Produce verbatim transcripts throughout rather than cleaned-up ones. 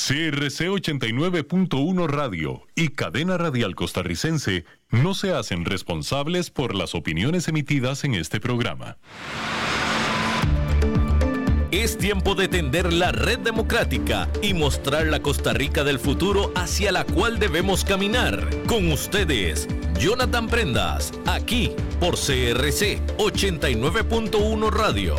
C R C ochenta y nueve punto uno Radio y Cadena Radial Costarricense no se hacen responsables por las opiniones emitidas en este programa. Es tiempo de tender la red democrática y mostrar la Costa Rica del futuro hacia la cual debemos caminar. Con ustedes, Jonathan Prendas, aquí por C R C ochenta y nueve punto uno Radio.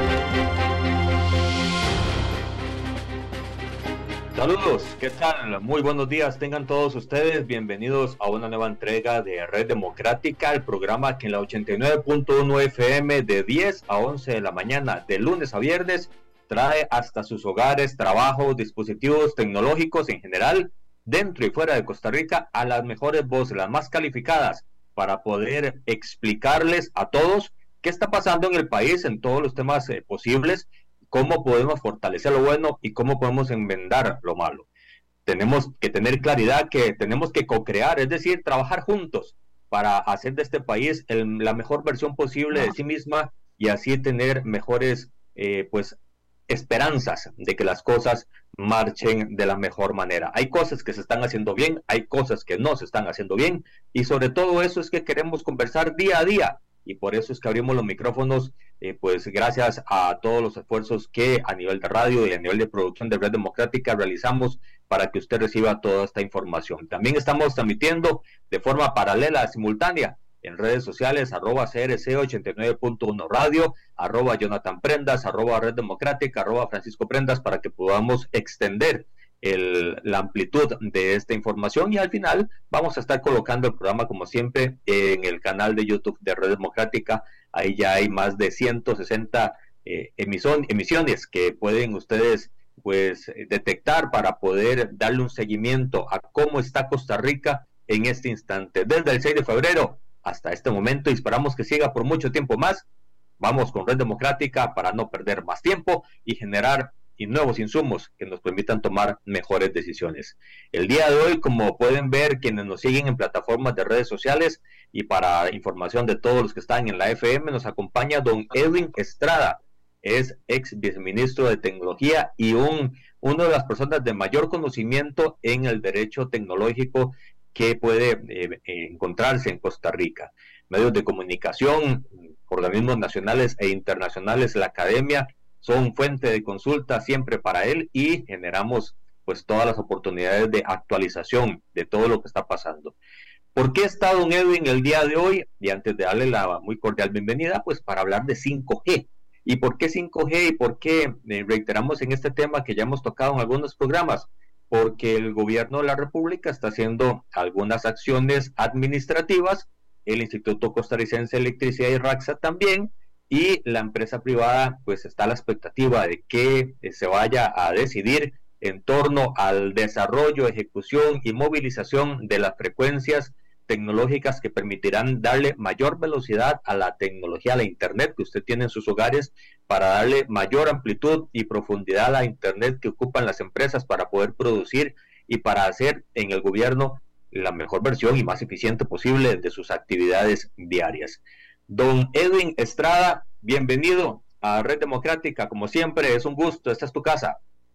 Saludos, ¿qué tal? Muy buenos días, tengan todos ustedes bienvenidos a una nueva entrega de Red Democrática, el programa que en la ochenta y nueve punto uno F M de diez a once de la mañana, de lunes a viernes, trae hasta sus hogares, trabajos, dispositivos tecnológicos en general, dentro y fuera de Costa Rica, a las mejores voces, las más calificadas, para poder explicarles a todos qué está pasando en el país en todos los temas eh, posibles, cómo podemos fortalecer lo bueno y cómo podemos enmendar lo malo. Tenemos que tener claridad que tenemos que co-crear, es decir, trabajar juntos para hacer de este país el, la mejor versión posible de sí misma y así tener mejores eh, pues esperanzas de que las cosas marchen de la mejor manera. Hay cosas que se están haciendo bien, hay cosas que no se están haciendo bien y sobre todo eso es que queremos conversar día a día. Y por eso es que abrimos los micrófonos, eh, pues gracias a todos los esfuerzos que a nivel de radio y a nivel de producción de Red Democrática realizamos para que usted reciba toda esta información. También estamos transmitiendo de forma paralela, simultánea, en redes sociales, arroba C R C ochenta y nueve punto uno Radio, arroba Jonathan Prendas, arroba Red Democrática, arroba Francisco Prendas, para que podamos extender El, la amplitud de esta información y al final vamos a estar colocando el programa como siempre en el canal de YouTube de Red Democrática. Ahí ya hay más de ciento sesenta eh, emisión, emisiones que pueden ustedes pues detectar para poder darle un seguimiento a cómo está Costa Rica en este instante, desde el seis de febrero hasta este momento, y esperamos que siga por mucho tiempo más. Vamos con Red Democrática para no perder más tiempo y generar y nuevos insumos que nos permitan tomar mejores decisiones. El día de hoy, como pueden ver quienes nos siguen en plataformas de redes sociales y para información de todos los que están en la F M, nos acompaña don Edwin Estrada, es ex viceministro de Tecnología y un, una de las personas de mayor conocimiento en el derecho tecnológico que puede eh, encontrarse en Costa Rica. Medios de comunicación, organismos nacionales e internacionales, la academia, son fuente de consulta siempre para él y generamos pues todas las oportunidades de actualización de todo lo que está pasando. ¿Por qué está don Edwin el día de hoy? Y antes de darle la muy cordial bienvenida, pues para hablar de cinco G. ¿Y por qué cinco G? ¿Y por qué eh, reiteramos en este tema que ya hemos tocado en algunos programas? Porque el gobierno de la República está haciendo algunas acciones administrativas, el Instituto Costarricense de Electricidad y RACSA también, y la empresa privada pues está a la expectativa de que eh, se vaya a decidir en torno al desarrollo, ejecución y movilización de las frecuencias tecnológicas que permitirán darle mayor velocidad a la tecnología, a la internet que usted tiene en sus hogares, para darle mayor amplitud y profundidad a la internet que ocupan las empresas para poder producir y para hacer en el gobierno la mejor versión y más eficiente posible de sus actividades diarias. Don Edwin Estrada, bienvenido a Red Democrática, como siempre, es un gusto, esta es tu casa.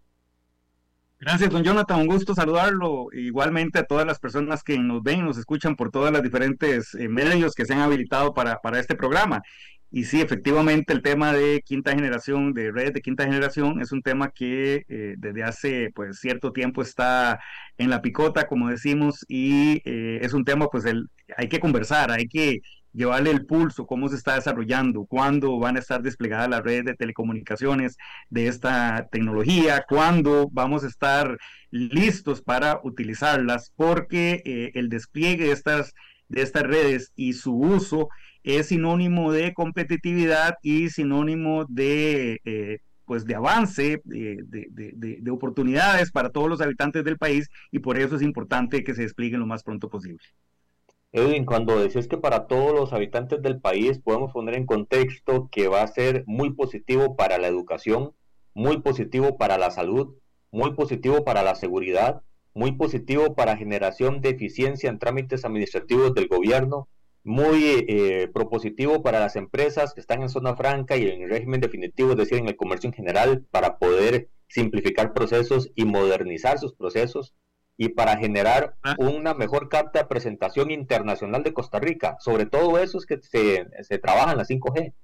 Gracias, don Jonathan, un gusto saludarlo, igualmente a todas las personas que nos ven, nos escuchan por todas las diferentes eh, medios que se han habilitado para, para este programa. Y sí, efectivamente, el tema de quinta generación, de redes de quinta generación, es un tema que eh, desde hace pues cierto tiempo está en la picota, como decimos, y eh, es un tema pues el, hay que conversar, hay que llevarle el pulso, cómo se está desarrollando, cuándo van a estar desplegadas las redes de telecomunicaciones de esta tecnología, cuándo vamos a estar listos para utilizarlas, porque eh, el despliegue de estas, de estas redes y su uso es sinónimo de competitividad y sinónimo de, eh, pues de avance, de, de, de, de oportunidades para todos los habitantes del país, y por eso es importante que se desplieguen lo más pronto posible. Edwin, cuando decís que para todos los habitantes del país, podemos poner en contexto que va a ser muy positivo para la educación, muy positivo para la salud, muy positivo para la seguridad, muy positivo para generación de eficiencia en trámites administrativos del gobierno, muy eh, propositivo para las empresas que están en zona franca y en régimen definitivo, es decir, en el comercio en general, para poder simplificar procesos y modernizar sus procesos, y para generar una mejor carta de presentación internacional de Costa Rica. Sobre todo eso es que se, se trabaja en la cinco G.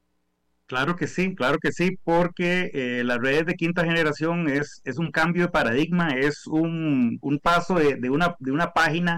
Claro que sí, claro que sí, porque eh, las redes de quinta generación es, es un cambio de paradigma, es un, un paso de, de, una, de una página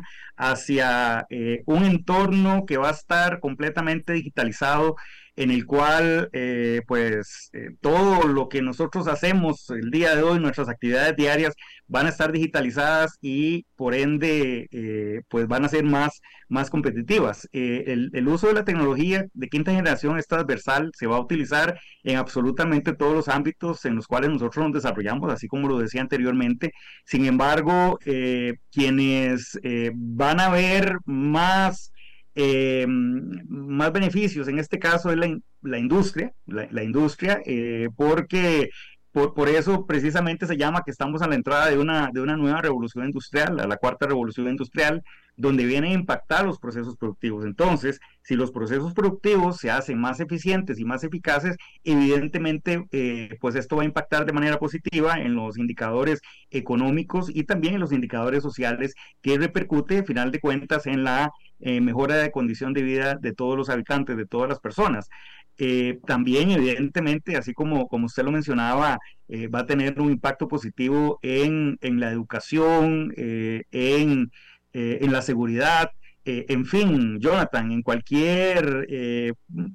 hacia eh, un entorno que va a estar completamente digitalizado, en el cual eh, pues eh, todo lo que nosotros hacemos el día de hoy, nuestras actividades diarias van a estar digitalizadas y por ende eh, pues van a ser más, más competitivas. Eh, el, el uso de la tecnología de quinta generación es transversal, se va a utilizar en absolutamente todos los ámbitos en los cuales nosotros nos desarrollamos, así como lo decía anteriormente. Sin embargo, eh, quienes eh, van a ver más Eh, más beneficios, en este caso es la, la industria, la, la industria, eh, porque por, por eso precisamente se llama que estamos a la entrada de una, de una nueva revolución industrial, a la cuarta revolución industrial, donde viene a impactar los procesos productivos. Entonces, si los procesos productivos se hacen más eficientes y más eficaces, evidentemente, eh, pues esto va a impactar de manera positiva en los indicadores económicos y también en los indicadores sociales, que repercute, al final de cuentas, en la eh, mejora de condición de vida de todos los habitantes, de todas las personas. Eh, también, evidentemente, así como, como usted lo mencionaba, eh, va a tener un impacto positivo en, en la educación, eh, en, eh, en la seguridad, eh, en fin, Jonathan, en cualquier eh,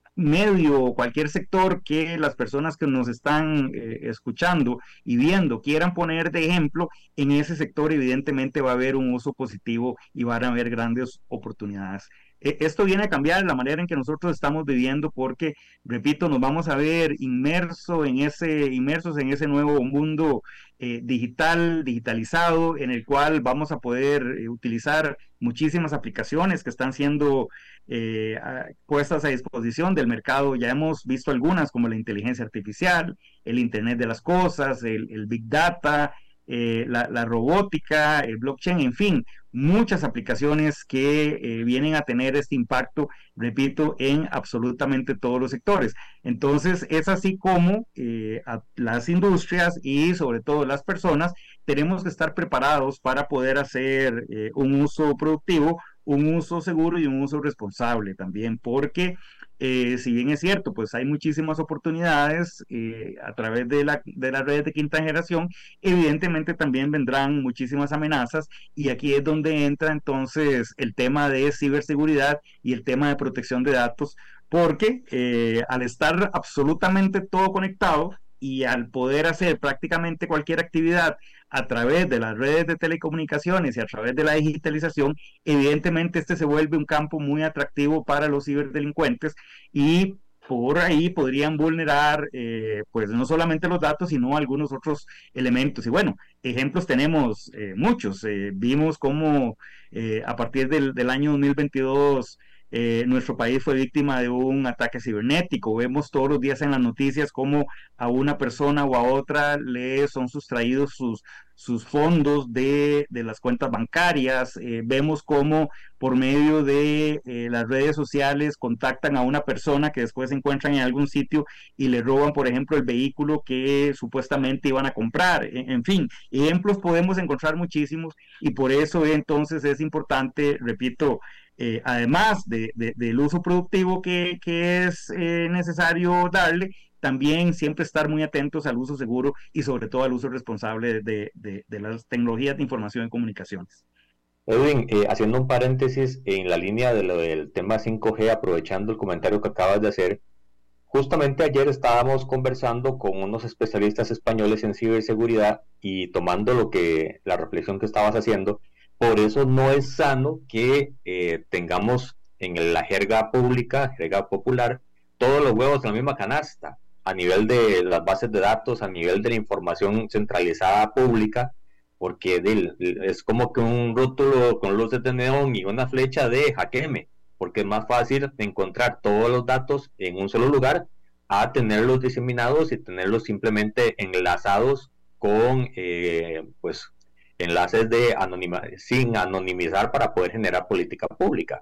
medio, cualquier sector que las personas que nos están eh, escuchando y viendo quieran poner de ejemplo, en ese sector evidentemente va a haber un uso positivo y van a haber grandes oportunidades. Esto viene a cambiar la manera en que nosotros estamos viviendo porque, repito, nos vamos a ver inmerso en ese, inmersos en ese nuevo mundo eh, digital, digitalizado, en el cual vamos a poder eh, utilizar muchísimas aplicaciones que están siendo eh, a, puestas a disposición del mercado. Ya hemos visto algunas como la inteligencia artificial, el Internet de las cosas, el, el Big Data, eh, la, la robótica, el blockchain, en fin, muchas aplicaciones que eh, vienen a tener este impacto, repito, en absolutamente todos los sectores. Entonces, es así como eh, a las industrias y sobre todo las personas tenemos que estar preparados para poder hacer eh, un uso productivo, un uso seguro y un uso responsable también, porque eh, si bien es cierto, pues hay muchísimas oportunidades eh, a través de, la, de las redes de quinta generación, evidentemente también vendrán muchísimas amenazas y aquí es donde entra entonces el tema de ciberseguridad y el tema de protección de datos, porque eh, al estar absolutamente todo conectado y al poder hacer prácticamente cualquier actividad a través de las redes de telecomunicaciones y a través de la digitalización, evidentemente este se vuelve un campo muy atractivo para los ciberdelincuentes y por ahí podrían vulnerar eh, pues no solamente los datos, sino algunos otros elementos. Y bueno, ejemplos tenemos eh, muchos. Eh, vimos cómo eh, a partir del, del año dos mil veintidós Eh, nuestro país fue víctima de un ataque cibernético. Vemos todos los días en las noticias cómo a una persona o a otra le son sustraídos sus, sus fondos de, de las cuentas bancarias. Eh, vemos cómo por medio de eh, las redes sociales contactan a una persona que después se encuentran en algún sitio y le roban, por ejemplo, el vehículo que supuestamente iban a comprar. En, en fin, ejemplos podemos encontrar muchísimos y por eso entonces es importante, repito, Eh, además de, de, del uso productivo que, que es eh, necesario darle, también siempre estar muy atentos al uso seguro y sobre todo al uso responsable de, de, de las tecnologías de información y comunicaciones. Edwin, eh, haciendo un paréntesis en la línea de lo del tema cinco G, aprovechando el comentario que acabas de hacer, justamente ayer estábamos conversando con unos especialistas españoles en ciberseguridad y tomando lo que la reflexión que estabas haciendo. Por eso no es sano que eh, tengamos en la jerga pública, jerga popular, todos los huevos en la misma canasta, a nivel de las bases de datos, a nivel de la información centralizada pública, porque de, es como que un rótulo con luces de neón y una flecha de hackeame, porque es más fácil encontrar todos los datos en un solo lugar a tenerlos diseminados y tenerlos simplemente enlazados con, eh, pues, enlaces de anonima, sin anonimizar para poder generar política pública.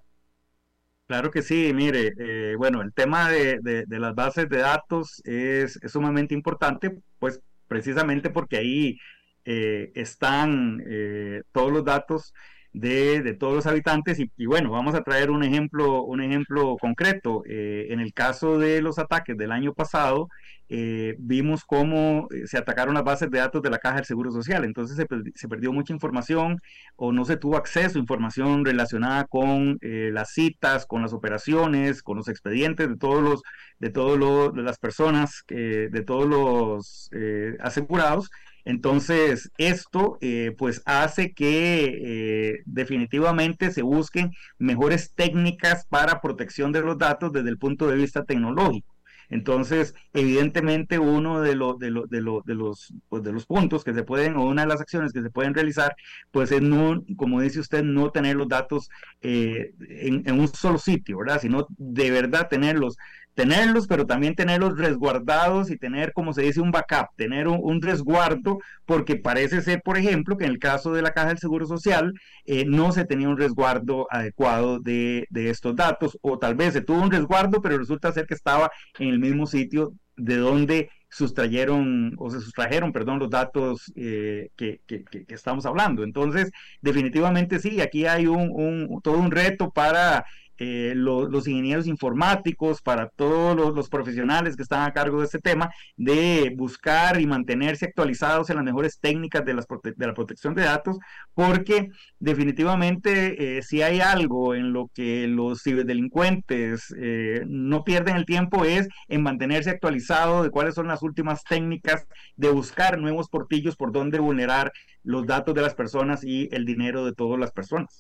Claro que sí, mire, eh, bueno, el tema de, de, de las bases de datos es, es sumamente importante, pues precisamente porque ahí eh, están eh, todos los datos de, de todos los habitantes y, y bueno, vamos a traer un ejemplo, un ejemplo concreto. Eh, en el caso de los ataques del año pasado, eh, vimos cómo se atacaron las bases de datos de la Caja del Seguro Social, entonces se, se perdió mucha información o no se tuvo acceso a información relacionada con eh, las citas, con las operaciones, con los expedientes de todos los, de todos los, de las personas, eh, de todos los eh, asegurados. Entonces, esto eh, pues hace que eh, definitivamente se busquen mejores técnicas para protección de los datos desde el punto de vista tecnológico. Entonces, evidentemente, uno de, lo, de, lo, de, lo, de, los, pues de los puntos que se pueden, o una de las acciones que se pueden realizar, pues es no, como dice usted, no tener los datos eh, en, en un solo sitio, ¿verdad? Sino de verdad tenerlos tenerlos, pero también tenerlos resguardados y tener, como se dice, un backup, tener un, un resguardo, porque parece ser, por ejemplo, que en el caso de la Caja del Seguro Social eh, no se tenía un resguardo adecuado de, de estos datos, o tal vez se tuvo un resguardo, pero resulta ser que estaba en el mismo sitio de donde sustrayeron, o se sustrajeron, perdón, los datos eh, que, que, que, que estamos hablando. Entonces, definitivamente sí, aquí hay un, un, todo un reto para Eh, lo, los ingenieros informáticos, para todos los, los profesionales que están a cargo de este tema, de buscar y mantenerse actualizados en las mejores técnicas de, las prote de la protección de datos, porque definitivamente eh, si hay algo en lo que los ciberdelincuentes eh, no pierden el tiempo es en mantenerse actualizado de cuáles son las últimas técnicas, de buscar nuevos portillos por donde vulnerar los datos de las personas y el dinero de todas las personas.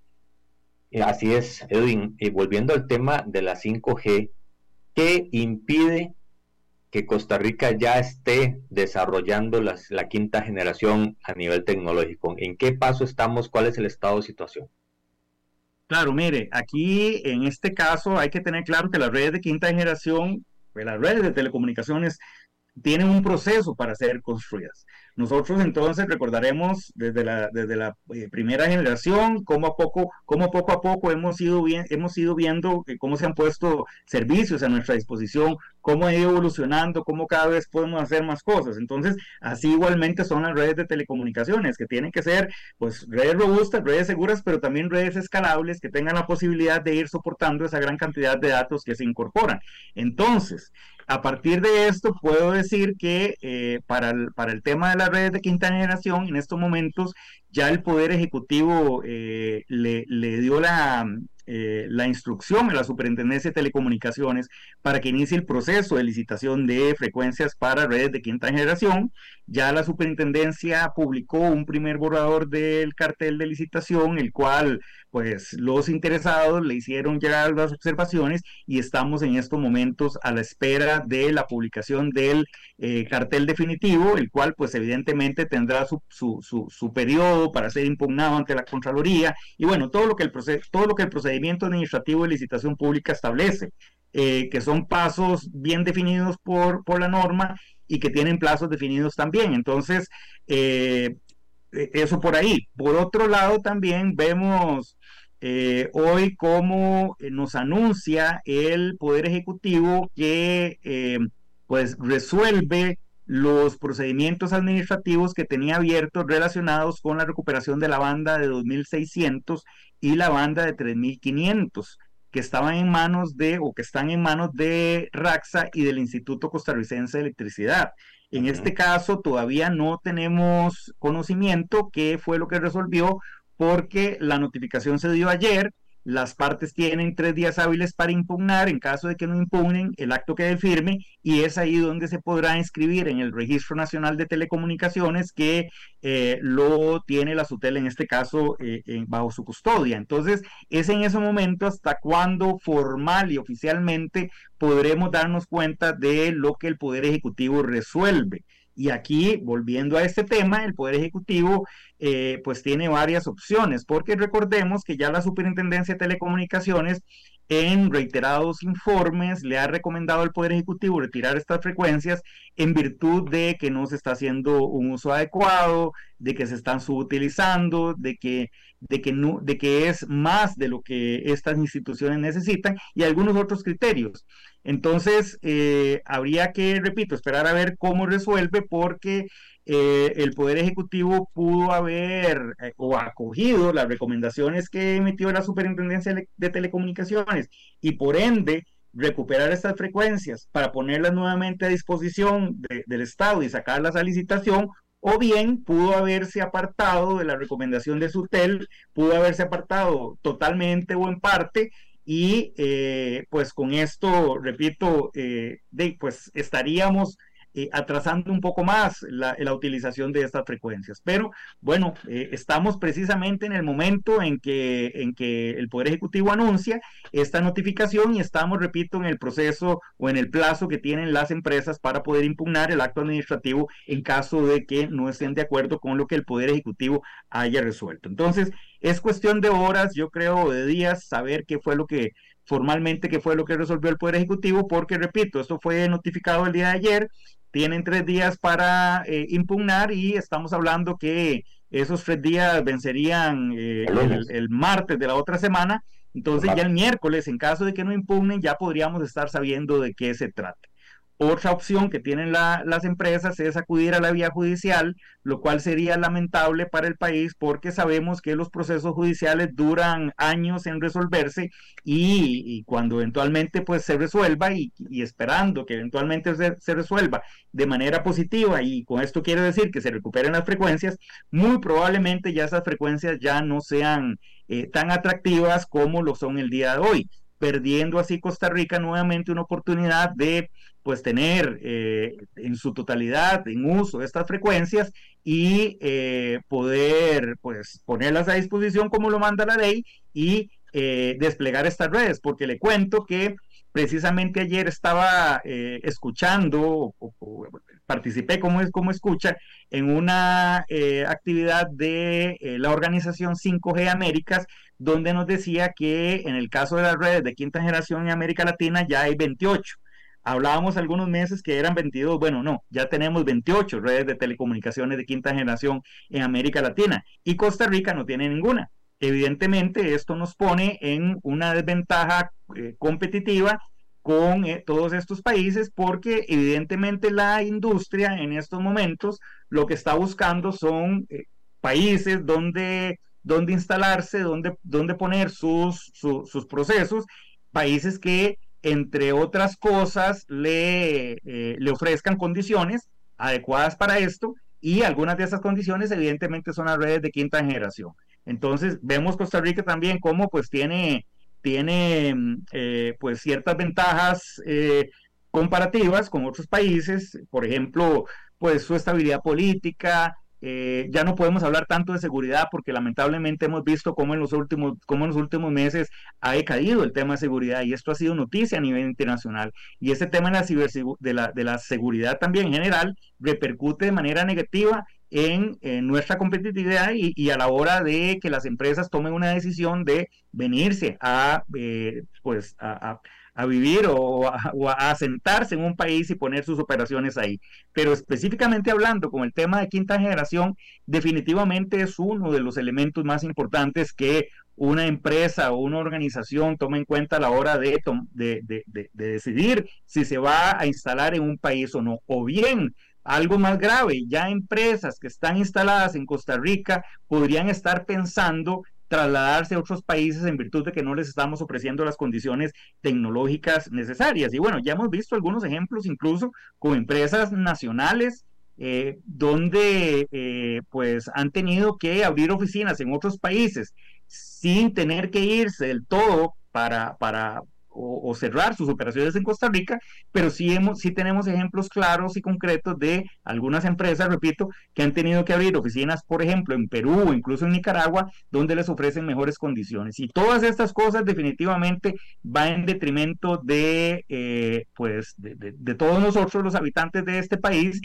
Así es, Edwin. Y volviendo al tema de la cinco G, ¿qué impide que Costa Rica ya esté desarrollando las, la quinta generación a nivel tecnológico? ¿En qué paso estamos? ¿Cuál es el estado de situación? Claro, mire, aquí en este caso hay que tener claro que las redes de quinta generación, pues las redes de telecomunicaciones, tienen un proceso para ser construidas. Nosotros entonces recordaremos desde la, desde la eh, primera generación cómo a poco, cómo poco a poco hemos ido, bien, hemos ido viendo eh, cómo se han puesto servicios a nuestra disposición, cómo ha ido evolucionando, cómo cada vez podemos hacer más cosas. Entonces, así igualmente son las redes de telecomunicaciones, que tienen que ser pues redes robustas, redes seguras, pero también redes escalables que tengan la posibilidad de ir soportando esa gran cantidad de datos que se incorporan. Entonces, a partir de esto puedo decir que eh, para, el, para el tema de las redes de quinta generación, en estos momentos ya el Poder Ejecutivo eh, le, le dio la, eh, la instrucción a la Superintendencia de Telecomunicaciones para que inicie el proceso de licitación de frecuencias para redes de quinta generación. Ya la Superintendencia publicó un primer borrador del cartel de licitación, el cual pues los interesados le hicieron llegar las observaciones y estamos en estos momentos a la espera de la publicación del eh, cartel definitivo, el cual pues evidentemente tendrá su, su, su, su periodo para ser impugnado ante la Contraloría y bueno, todo lo que el, todo lo que el procedimiento administrativo de licitación pública establece, eh, que son pasos bien definidos por, por la norma y que tienen plazos definidos también. Entonces, eh, eso por ahí. Por otro lado, también vemos eh, hoy cómo nos anuncia el Poder Ejecutivo que eh, pues resuelve los procedimientos administrativos que tenía abiertos relacionados con la recuperación de la banda de dos mil seiscientos y la banda de tres mil quinientos, que estaban en manos de, o que están en manos de RACSA y del Instituto Costarricense de Electricidad. En este caso todavía no tenemos conocimiento qué fue lo que resolvió, porque la notificación se dio ayer. Las partes tienen tres días hábiles para impugnar. En caso de que no impugnen, el acto quede firme y es ahí donde se podrá inscribir en el Registro Nacional de Telecomunicaciones, que eh, lo tiene la SUTEL en este caso eh, eh, bajo su custodia. Entonces es en ese momento hasta cuando formal y oficialmente podremos darnos cuenta de lo que el Poder Ejecutivo resuelve. Y aquí, volviendo a este tema, el Poder Ejecutivo eh, pues tiene varias opciones, porque recordemos que ya la Superintendencia de Telecomunicaciones en reiterados informes le ha recomendado al Poder Ejecutivo retirar estas frecuencias en virtud de que no se está haciendo un uso adecuado, de que se están subutilizando, de que, de que, no, de que es más de lo que estas instituciones necesitan y algunos otros criterios. Entonces, eh, habría que, repito, esperar a ver cómo resuelve, porque eh, el Poder Ejecutivo pudo haber eh, o acogido las recomendaciones que emitió la Superintendencia de Telecomunicaciones y por ende recuperar estas frecuencias para ponerlas nuevamente a disposición de, del Estado y sacarlas a licitación, o bien pudo haberse apartado de la recomendación de SUTEL, pudo haberse apartado totalmente o en parte, y eh, pues con esto, repito, eh, de, pues estaríamos eh, atrasando un poco más la, la utilización de estas frecuencias. Pero bueno, eh, estamos precisamente en el momento en que, en que el Poder Ejecutivo anuncia esta notificación y estamos, repito, en el proceso o en el plazo que tienen las empresas para poder impugnar el acto administrativo en caso de que no estén de acuerdo con lo que el Poder Ejecutivo haya resuelto. Entonces, es cuestión de horas, yo creo, de días, saber qué fue lo que formalmente, qué fue lo que resolvió el Poder Ejecutivo, porque, repito, esto fue notificado el día de ayer, tienen tres días para eh, impugnar y estamos hablando que esos tres días vencerían eh, el, el martes de la otra semana, entonces ya el miércoles, en caso de que no impugnen, ya podríamos estar sabiendo de qué se trata. Otra opción que tienen la, las empresas es acudir a la vía judicial, lo cual sería lamentable para el país porque sabemos que los procesos judiciales duran años en resolverse y, y cuando eventualmente pues se resuelva y, y esperando que eventualmente se, se resuelva de manera positiva, y con esto quiero decir que se recuperen las frecuencias, muy probablemente ya esas frecuencias ya no sean eh, tan atractivas como lo son el día de hoy, perdiendo así Costa Rica nuevamente una oportunidad de pues tener eh, en su totalidad en uso estas frecuencias y eh, poder pues ponerlas a disposición como lo manda la ley y eh, desplegar estas redes, porque le cuento que precisamente ayer estaba eh, escuchando, o, o, participé como, como escucha en una eh, actividad de eh, la organización cinco G Américas, donde nos decía que en el caso de las redes de quinta generación en América Latina ya hay veintiocho. Hablábamos algunos meses que eran veintidós, bueno, no, ya tenemos veintiocho redes de telecomunicaciones de quinta generación en América Latina y Costa Rica no tiene ninguna. Evidentemente esto nos pone en una desventaja eh, competitiva con eh, todos estos países, porque evidentemente la industria en estos momentos lo que está buscando son eh, países donde, donde instalarse, donde, donde poner sus, su, sus procesos, países que entre otras cosas, le, eh, le ofrezcan condiciones adecuadas para esto, y algunas de esas condiciones evidentemente son las redes de quinta generación. Entonces, vemos Costa Rica también como pues tiene, tiene eh, pues ciertas ventajas eh, comparativas con otros países, por ejemplo, pues su estabilidad política. Eh, ya no podemos hablar tanto de seguridad porque lamentablemente hemos visto cómo en los últimos, cómo en los últimos meses ha decaído el tema de seguridad, y esto ha sido noticia a nivel internacional, y ese tema de la, cibersegu- de la, de la seguridad también en general repercute de manera negativa en, en nuestra competitividad y, y a la hora de que las empresas tomen una decisión de venirse a, eh, pues a, a a vivir o a, o a asentarse en un país y poner sus operaciones ahí. Pero específicamente hablando con el tema de quinta generación, definitivamente es uno de los elementos más importantes que una empresa o una organización toma en cuenta a la hora de, de, de, de, de decidir si se va a instalar en un país o no. O bien, algo más grave, ya empresas que están instaladas en Costa Rica podrían estar pensando trasladarse a otros países en virtud de que no les estamos ofreciendo las condiciones tecnológicas necesarias. Y bueno, ya hemos visto algunos ejemplos incluso con empresas nacionales eh, donde eh, pues han tenido que abrir oficinas en otros países sin tener que irse del todo para, para o, o cerrar sus operaciones en Costa Rica, pero sí, hemos, sí tenemos ejemplos claros y concretos de algunas empresas, repito, que han tenido que abrir oficinas, por ejemplo, en Perú o incluso en Nicaragua, donde les ofrecen mejores condiciones. Y todas estas cosas definitivamente van en detrimento de, eh, pues, de, de, de todos nosotros, los habitantes de este país,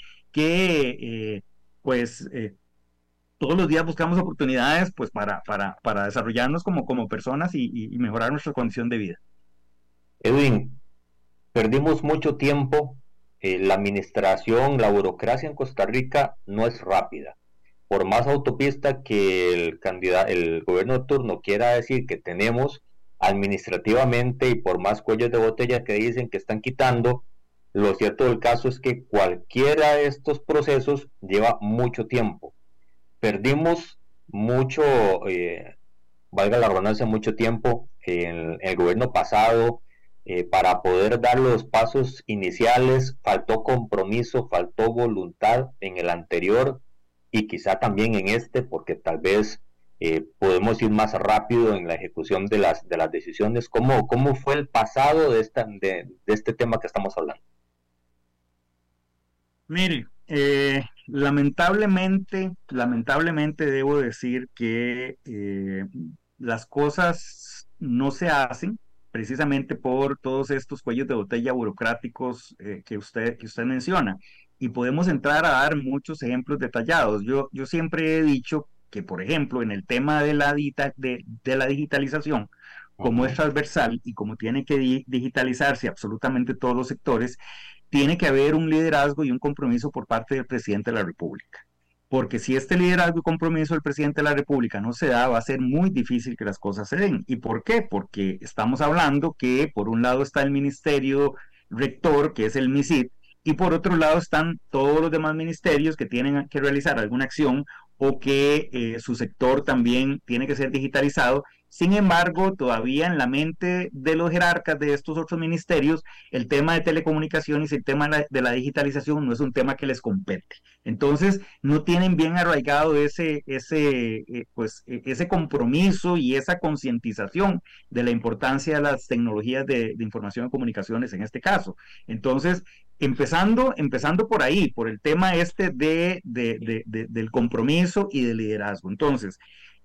que eh, pues eh, todos los días buscamos oportunidades pues para, para, para desarrollarnos como, como personas y, y mejorar nuestra condición de vida. Edwin, perdimos mucho tiempo. Eh, la administración, la burocracia en Costa Rica no es rápida. Por más autopista que el candidato, el gobierno de turno quiera decir que tenemos administrativamente, y por más cuellos de botella que dicen que están quitando, lo cierto del caso es que cualquiera de estos procesos lleva mucho tiempo. Perdimos mucho, eh, valga la redundancia, mucho tiempo en el gobierno pasado eh, para poder dar los pasos iniciales. Faltó compromiso, faltó voluntad en el anterior y quizá también en este, porque tal vez eh, podemos ir más rápido en la ejecución de las, de las decisiones. ¿Cómo, cómo fue el pasado de, esta, de, de este tema que estamos hablando? Mire, eh, lamentablemente, lamentablemente debo decir que eh, las cosas no se hacen precisamente por todos estos cuellos de botella burocráticos eh, que usted, que usted menciona. Y podemos entrar a dar muchos ejemplos detallados. Yo, yo siempre he dicho que, por ejemplo, en el tema de la, dita, de, de la digitalización, como es transversal y como tiene que di digitalizarse absolutamente todos los sectores, tiene que haber un liderazgo y un compromiso por parte del presidente de la República. Porque si este liderazgo y compromiso del presidente de la República no se da, va a ser muy difícil que las cosas se den. ¿Y por qué? Porque estamos hablando que por un lado está el ministerio rector, que es el MISID, y por otro lado están todos los demás ministerios que tienen que realizar alguna acción o que eh, su sector también tiene que ser digitalizado. Sin embargo, todavía en la mente de los jerarcas de estos otros ministerios, el tema de telecomunicaciones y el tema de la, de la digitalización no es un tema que les compete. Entonces, no tienen bien arraigado ese, ese, eh, pues, ese compromiso y esa concientización de la importancia de las tecnologías de, de información y comunicaciones en este caso. Entonces, empezando, empezando por ahí, por el tema este de, de, de, de, del compromiso y del liderazgo. Entonces,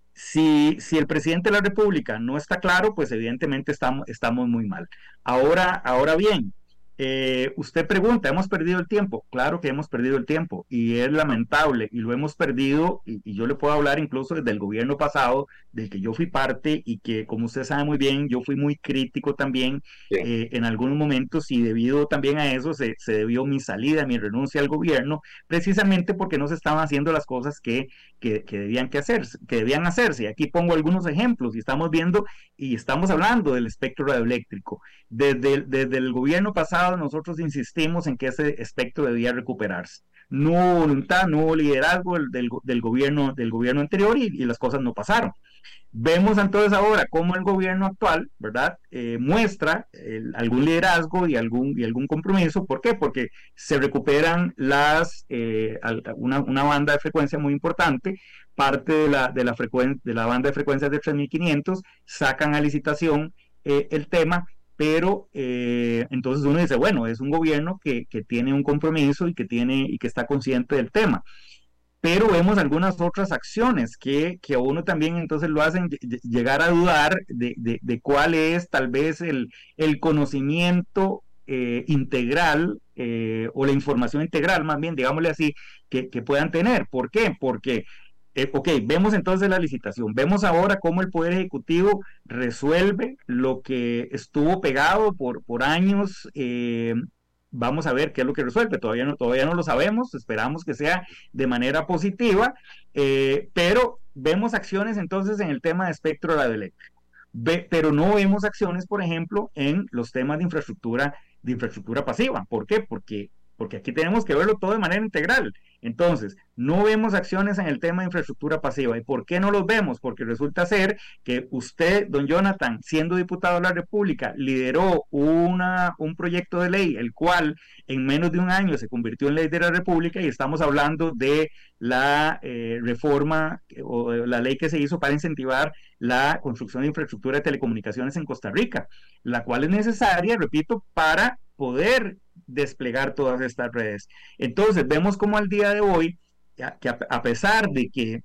Si, si el presidente de la República no está claro, pues evidentemente estamos, estamos muy mal. Ahora, ahora bien, eh, usted pregunta, ¿hemos perdido el tiempo? Claro que hemos perdido el tiempo y es lamentable y lo hemos perdido y, y yo le puedo hablar incluso desde el gobierno pasado del que yo fui parte y que como usted sabe muy bien, yo fui muy crítico también sí. eh, en algunos momentos y debido también a eso se, se debió mi salida, mi renuncia al gobierno, precisamente porque no se estaban haciendo las cosas que Que, que, debían que, hacerse, que debían hacerse. Aquí pongo algunos ejemplos y estamos viendo y estamos hablando del espectro radioeléctrico. Desde, desde el gobierno pasado nosotros insistimos en que ese espectro debía recuperarse. No hubo voluntad, no hubo liderazgo del, del, del, gobierno, del gobierno anterior y, y las cosas no pasaron. Vemos entonces ahora cómo el gobierno actual, ¿verdad? Eh, muestra el, algún liderazgo y algún, y algún compromiso. ¿Por qué? Porque se recuperan las, eh, una, una banda de frecuencia muy importante, parte de la, de la, frecuen de la banda de frecuencias de tres mil quinientos, sacan a licitación eh, el tema, pero eh, entonces uno dice, bueno, es un gobierno que, que tiene un compromiso y que, tiene, y que está consciente del tema. Pero vemos algunas otras acciones que, que a uno también entonces lo hacen llegar a dudar de, de, de cuál es tal vez el, el conocimiento eh, integral eh, o la información integral, más bien, digámosle así, que, que puedan tener. ¿Por qué? Porque, eh, ok, vemos entonces la licitación, vemos ahora cómo el Poder Ejecutivo resuelve lo que estuvo pegado por, por años. eh, Vamos a ver qué es lo que resuelve, todavía no, todavía no lo sabemos, esperamos que sea de manera positiva, eh, pero vemos acciones entonces en el tema de espectro radioeléctrico, Ve, pero no vemos acciones, por ejemplo, en los temas de infraestructura, de infraestructura pasiva. ¿Por qué? Porque, porque aquí tenemos que verlo todo de manera integral. Entonces, no vemos acciones en el tema de infraestructura pasiva. ¿Y por qué no los vemos? Porque resulta ser que usted, don Jonathan, siendo diputado de la República, lideró una, un proyecto de ley, el cual en menos de un año se convirtió en ley de la República y estamos hablando de la eh, reforma o la ley que se hizo para incentivar la construcción de infraestructura de telecomunicaciones en Costa Rica, la cual es necesaria, repito, para poder desplegar todas estas redes. Entonces vemos como al día de hoy, que a pesar de que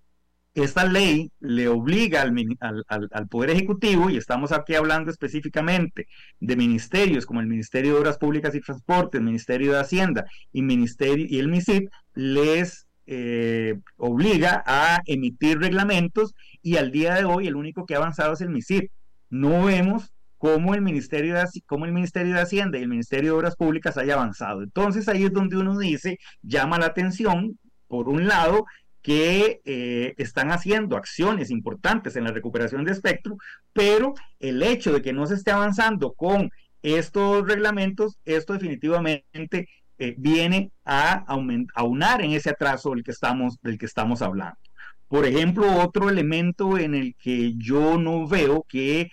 esta ley le obliga al, al, al Poder Ejecutivo, y estamos aquí hablando específicamente de ministerios como el Ministerio de Obras Públicas y Transporte, el Ministerio de Hacienda y, ministerio, y el MISID, les eh, obliga a emitir reglamentos, y al día de hoy el único que ha avanzado es el MISID. No vemos cómo el Ministerio de, cómo el Ministerio de Hacienda y el Ministerio de Obras Públicas haya avanzado. Entonces ahí es donde uno dice, llama la atención, por un lado, que eh, están haciendo acciones importantes en la recuperación de espectro, pero el hecho de que no se esté avanzando con estos reglamentos, esto definitivamente eh, viene a aunar en ese atraso del que estamos, del que estamos hablando. Por ejemplo, otro elemento en el que yo no veo que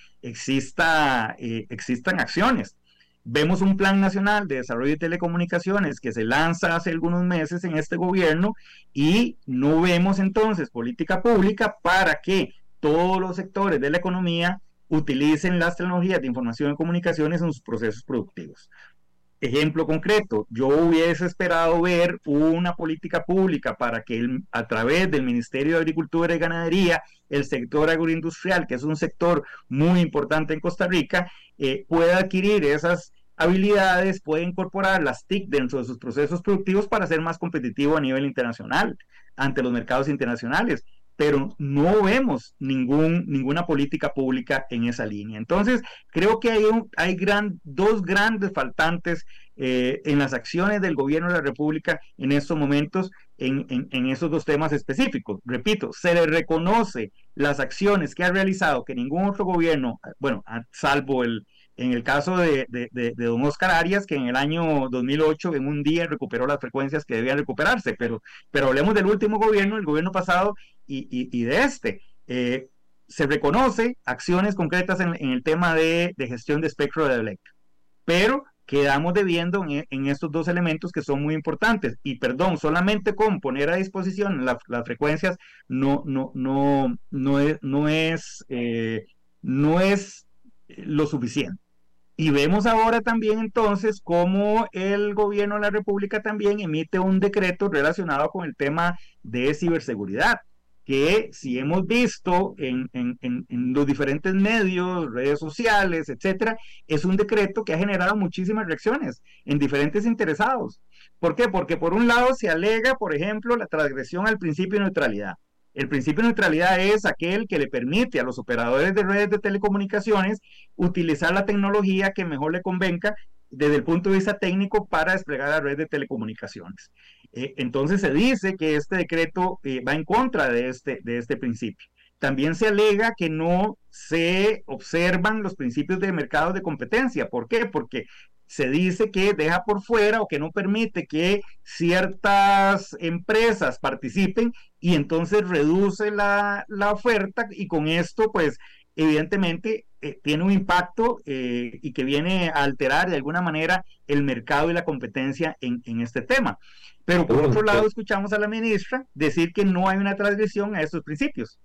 exista, eh, existan acciones. Vemos un Plan Nacional de Desarrollo de Telecomunicaciones que se lanza hace algunos meses en este gobierno y no vemos entonces política pública para que todos los sectores de la economía utilicen las tecnologías de información y comunicaciones en sus procesos productivos. Ejemplo concreto, yo hubiese esperado ver una política pública para que el, a través del Ministerio de Agricultura y Ganadería, el sector agroindustrial, que es un sector muy importante en Costa Rica, eh, pueda adquirir esas habilidades, pueda incorporar las T I C dentro de sus procesos productivos para ser más competitivo a nivel internacional, ante los mercados internacionales. Pero no vemos ningún, ninguna política pública en esa línea. Entonces, creo que hay, un, hay gran, dos grandes faltantes eh, en las acciones del gobierno de la República en estos momentos, en, en, en esos dos temas específicos. Repito, se le reconoce las acciones que ha realizado, que ningún otro gobierno, bueno, salvo el, en el caso de, de, de, de don Oscar Arias, que en el año dos mil ocho, en un día, recuperó las frecuencias que debían recuperarse, pero, pero hablemos del último gobierno, el gobierno pasado, y, y, y de este. Eh, se reconoce acciones concretas en, en el tema de, de gestión de espectro de electro, pero quedamos debiendo en, en estos dos elementos que son muy importantes, y perdón, solamente con poner a disposición la, las frecuencias no, no, no, no es, no es, eh, no es lo suficiente. Y vemos ahora también entonces cómo el gobierno de la República también emite un decreto relacionado con el tema de ciberseguridad, que si hemos visto en, en, en, en los diferentes medios, redes sociales, etcétera, es un decreto que ha generado muchísimas reacciones en diferentes interesados. ¿Por qué? Porque por un lado se alega, por ejemplo, la transgresión al principio de neutralidad. El principio de neutralidad es aquel que le permite a los operadores de redes de telecomunicaciones utilizar la tecnología que mejor le convenga desde el punto de vista técnico para desplegar la red de telecomunicaciones. Eh, entonces se dice que este decreto eh, va en contra de este, de este principio. También se alega que no se observan los principios de mercado de competencia. ¿Por qué? Porque se dice que deja por fuera o que no permite que ciertas empresas participen y entonces reduce la, la oferta, y con esto pues evidentemente eh, tiene un impacto eh, y que viene a alterar de alguna manera el mercado y la competencia en, en este tema. Pero por otro lado escuchamos a la ministra decir que no hay una transgresión a estos principios.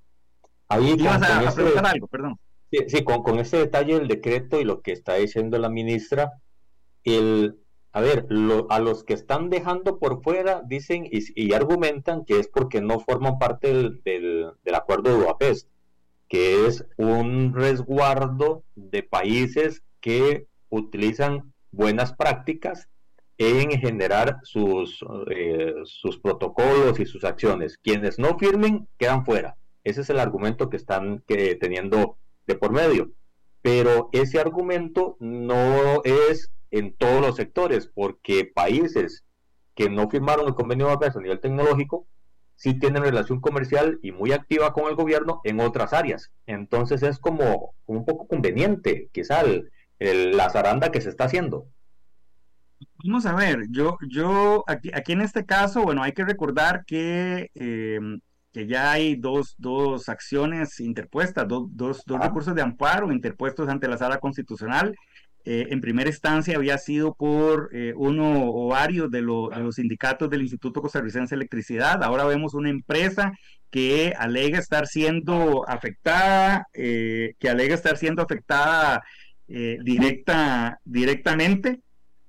Ahí ibas a, a ese, preguntar algo, perdón. Sí, sí con, con ese detalle del decreto y lo que está diciendo la ministra, el, a ver, lo, a los que están dejando por fuera dicen y, y argumentan que es porque no forman parte del, del, del acuerdo de Budapest, que es un resguardo de países que utilizan buenas prácticas en generar sus, eh, sus protocolos y sus acciones. Quienes no firmen quedan fuera. Ese es el argumento que están que, teniendo de por medio. Pero ese argumento no es en todos los sectores, porque países que no firmaron el convenio de Budapest a nivel tecnológico sí tienen relación comercial y muy activa con el gobierno en otras áreas. Entonces es como, como un poco conveniente, quizá el, el, la zaranda que se está haciendo. Vamos a ver, yo, yo aquí, aquí en este caso, bueno, hay que recordar que, eh, que ya hay dos, dos acciones interpuestas, dos, dos, dos recursos de amparo interpuestos ante la Sala Constitucional. Eh, en primera instancia había sido por eh, uno o varios de, lo, de los sindicatos del Instituto Costarricense de Electricidad. Ahora vemos una empresa que alega estar siendo afectada, eh, que alega estar siendo afectada eh, directa, directamente.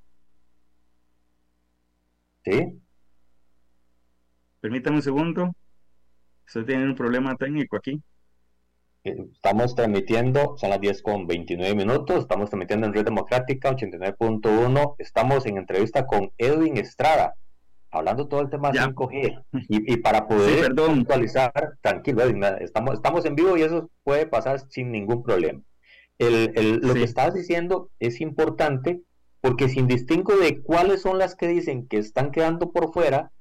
Sí. Permítame un segundo. Estoy teniendo un problema técnico aquí. Estamos transmitiendo, son las diez con veintinueve minutos, estamos transmitiendo en Red Democrática ochenta y nueve punto uno, estamos en entrevista con Edwin Estrada, hablando todo el tema ya. cinco G, y, y para poder sí, puntualizar, tranquilo Edwin, estamos, estamos en vivo y eso puede pasar sin ningún problema. el, el, lo Sí. que estás diciendo es importante, porque sin distingo de cuáles son las que dicen que están quedando por fuera,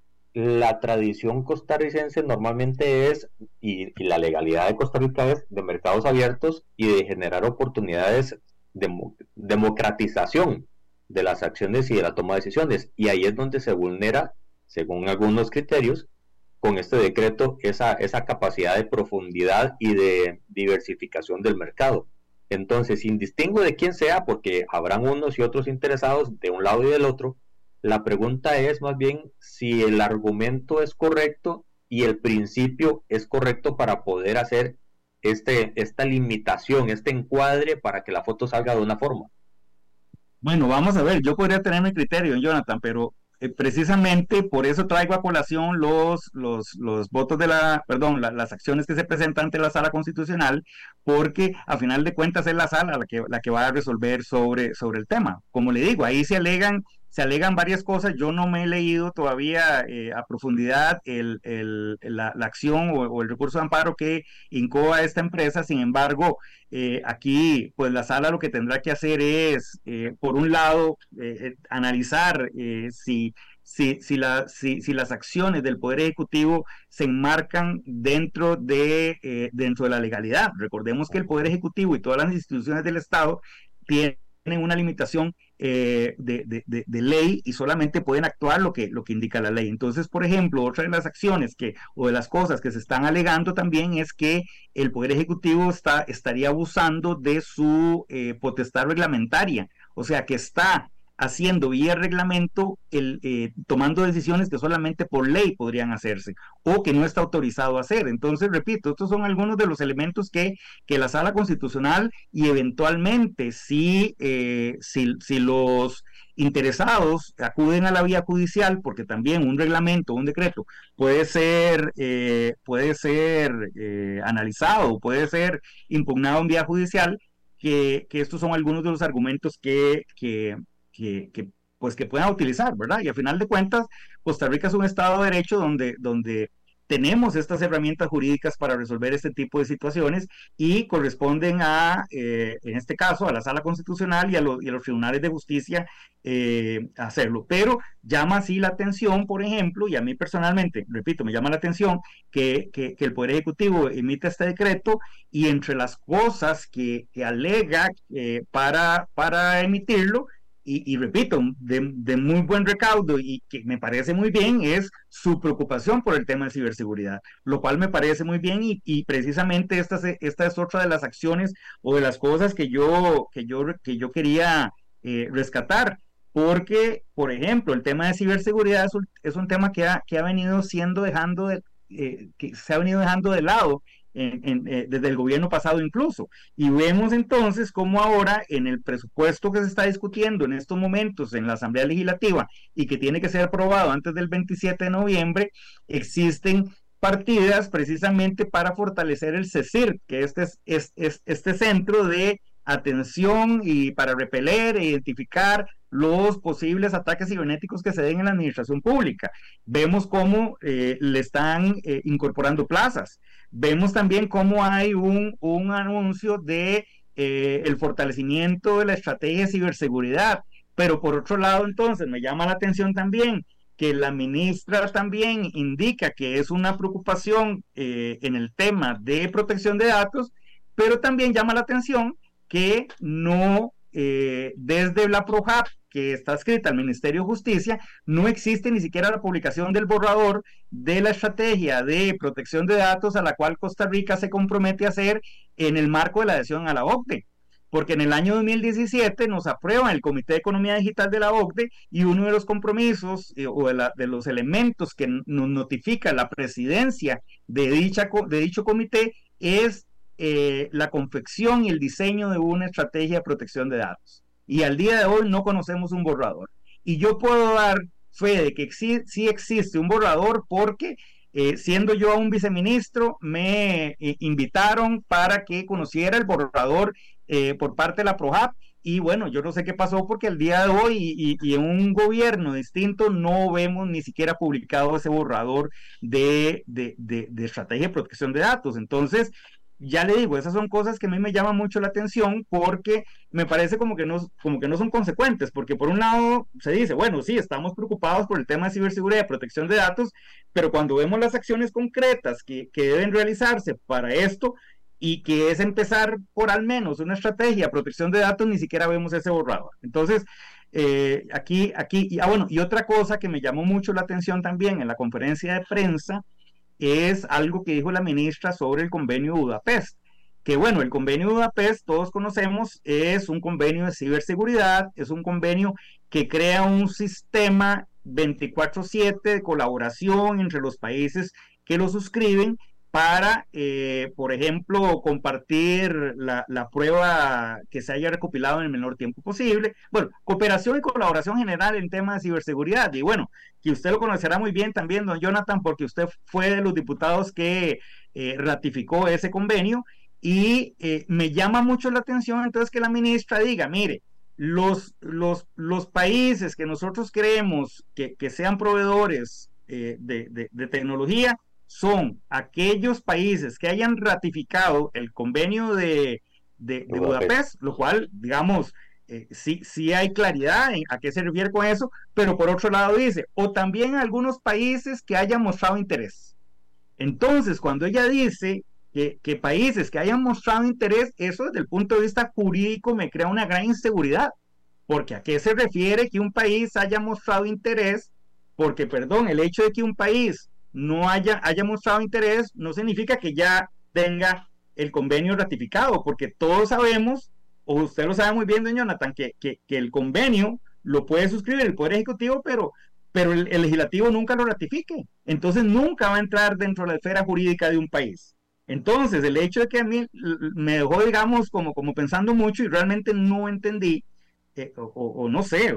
la tradición costarricense normalmente es, y, y la legalidad de Costa Rica es de mercados abiertos y de generar oportunidades de democratización de las acciones y de la toma de decisiones, y ahí es donde se vulnera, según algunos criterios, con este decreto, esa, esa capacidad de profundidad y de diversificación del mercado. Entonces, sin distingo de quién sea, porque habrán unos y otros interesados de un lado y del otro, la pregunta es más bien si el argumento es correcto y el principio es correcto para poder hacer este, esta limitación, este encuadre para que la foto salga de una forma. Bueno, vamos a ver, yo podría tener mi criterio, Jonathan, pero eh, precisamente por eso traigo a colación los, los, los votos de la, perdón, la, las acciones que se presentan ante la Sala Constitucional, porque a final de cuentas es la Sala la que, la que va a resolver sobre, sobre el tema. Como le digo, ahí se alegan, se alegan varias cosas. Yo no me he leído todavía eh, a profundidad el, el, la, la acción o, o el recurso de amparo que incoa a esta empresa. Sin embargo, eh, aquí pues la Sala lo que tendrá que hacer es, eh, por un lado, eh, analizar eh, si Si, si, la, si, si las acciones del Poder Ejecutivo se enmarcan dentro de, eh, dentro de la legalidad. Recordemos que el Poder Ejecutivo y todas las instituciones del Estado tienen una limitación eh, de, de, de, de ley y solamente pueden actuar lo que, lo que indica la ley. Entonces, por ejemplo, otra de las acciones que, o de las cosas que se están alegando también es que el Poder Ejecutivo está, estaría abusando de su eh, potestad reglamentaria, o sea, que está haciendo vía reglamento, el, eh, tomando decisiones que solamente por ley podrían hacerse o que no está autorizado a hacer. Entonces, repito, estos son algunos de los elementos que, que la Sala Constitucional y eventualmente si, eh, si, si los interesados acuden a la vía judicial, porque también un reglamento, un decreto puede ser, eh, puede ser eh, analizado, puede ser impugnado en vía judicial, que, que estos son algunos de los argumentos que, que Que, que, pues que puedan utilizar, ¿verdad? Y a final de cuentas, Costa Rica es un Estado de Derecho donde, donde tenemos estas herramientas jurídicas para resolver este tipo de situaciones y corresponden a, eh, en este caso, a la Sala Constitucional y a, lo, y a los tribunales de justicia eh, hacerlo. Pero llama así la atención, por ejemplo, y a mí personalmente, repito, me llama la atención que, que, que el Poder Ejecutivo emita este decreto y entre las cosas que, que alega eh, para, para emitirlo, Y, y repito, de, de muy buen recaudo y que me parece muy bien, es su preocupación por el tema de ciberseguridad, lo cual me parece muy bien y, y precisamente esta, esta es otra de las acciones o de las cosas que yo, que yo, que yo quería eh, rescatar, porque, por ejemplo, el tema de ciberseguridad es un, es un tema que ha, que ha venido siendo dejando de, eh, que se ha venido dejando de lado En, en, eh, desde el gobierno pasado incluso, y vemos entonces cómo ahora en el presupuesto que se está discutiendo en estos momentos en la Asamblea Legislativa y que tiene que ser aprobado antes del veintisiete de noviembre, existen partidas precisamente para fortalecer el CECIR, que este es, es, es este centro de atención y para repeler e identificar los posibles ataques cibernéticos que se den en la administración pública. Vemos cómo eh, le están eh, incorporando plazas. Vemos también cómo hay un, un anuncio de eh, el fortalecimiento de la estrategia de ciberseguridad, pero por otro lado entonces me llama la atención también que la ministra también indica que es una preocupación eh, en el tema de protección de datos, pero también llama la atención que no, eh, desde la PROJAP, que está escrita al Ministerio de Justicia, no existe ni siquiera la publicación del borrador de la estrategia de protección de datos a la cual Costa Rica se compromete a hacer en el marco de la adhesión a la O C D E, porque en el año dos mil diecisiete nos aprueban el Comité de Economía Digital de la O C D E y uno de los compromisos eh, o de, la, de los elementos que nos notifica la presidencia de, dicha, de dicho comité es eh, la confección y el diseño de una estrategia de protección de datos. Y al día de hoy no conocemos un borrador. Y yo puedo dar fe de que sí, sí existe un borrador porque eh, siendo yo un viceministro me eh, invitaron para que conociera el borrador eh, por parte de la PROJAP y bueno, yo no sé qué pasó porque al día de hoy y, y, y en un gobierno distinto no vemos ni siquiera publicado ese borrador de, de, de, de estrategia de protección de datos. Entonces, ya le digo, esas son cosas que a mí me llaman mucho la atención porque me parece como que no, como que no son consecuentes, porque por un lado se dice, bueno, sí, estamos preocupados por el tema de ciberseguridad y protección de datos, pero cuando vemos las acciones concretas que, que deben realizarse para esto, y que es empezar por al menos una estrategia de protección de datos, ni siquiera vemos ese borrador. Entonces, eh, aquí, aquí, y, ah, bueno, y otra cosa que me llamó mucho la atención también en la conferencia de prensa, es algo que dijo la ministra sobre el convenio de Budapest, que bueno, el convenio de Budapest, todos conocemos, es un convenio de ciberseguridad, es un convenio que crea un sistema veinticuatro siete de colaboración entre los países que lo suscriben para, eh, por ejemplo, compartir la, la prueba que se haya recopilado en el menor tiempo posible. Bueno, cooperación y colaboración general en temas de ciberseguridad. Y bueno, que usted lo conocerá muy bien también, don Jonathan, porque usted fue de los diputados que eh, ratificó ese convenio. Y eh, me llama mucho la atención entonces que la ministra diga, mire, los, los, los países que nosotros creemos que, que sean proveedores eh, de, de, de tecnología, son aquellos países que hayan ratificado el convenio de, de, de Budapest, lo cual, digamos, eh, sí, sí hay claridad en a qué se refiere con eso, pero por otro lado dice, o también algunos países que hayan mostrado interés. Entonces, cuando ella dice que, que países que hayan mostrado interés, eso desde el punto de vista jurídico me crea una gran inseguridad, porque a qué se refiere que un país haya mostrado interés, porque, perdón, el hecho de que un país no haya, haya mostrado interés, no significa que ya tenga el convenio ratificado, porque todos sabemos, o usted lo sabe muy bien, don Jonathan, que, que, que el convenio lo puede suscribir el Poder Ejecutivo, pero, pero el, el Legislativo nunca lo ratifique. Entonces nunca va a entrar dentro de la esfera jurídica de un país. Entonces, el hecho de que a mí me dejó, digamos, como, como pensando mucho y realmente no entendí, eh, o, o no sé,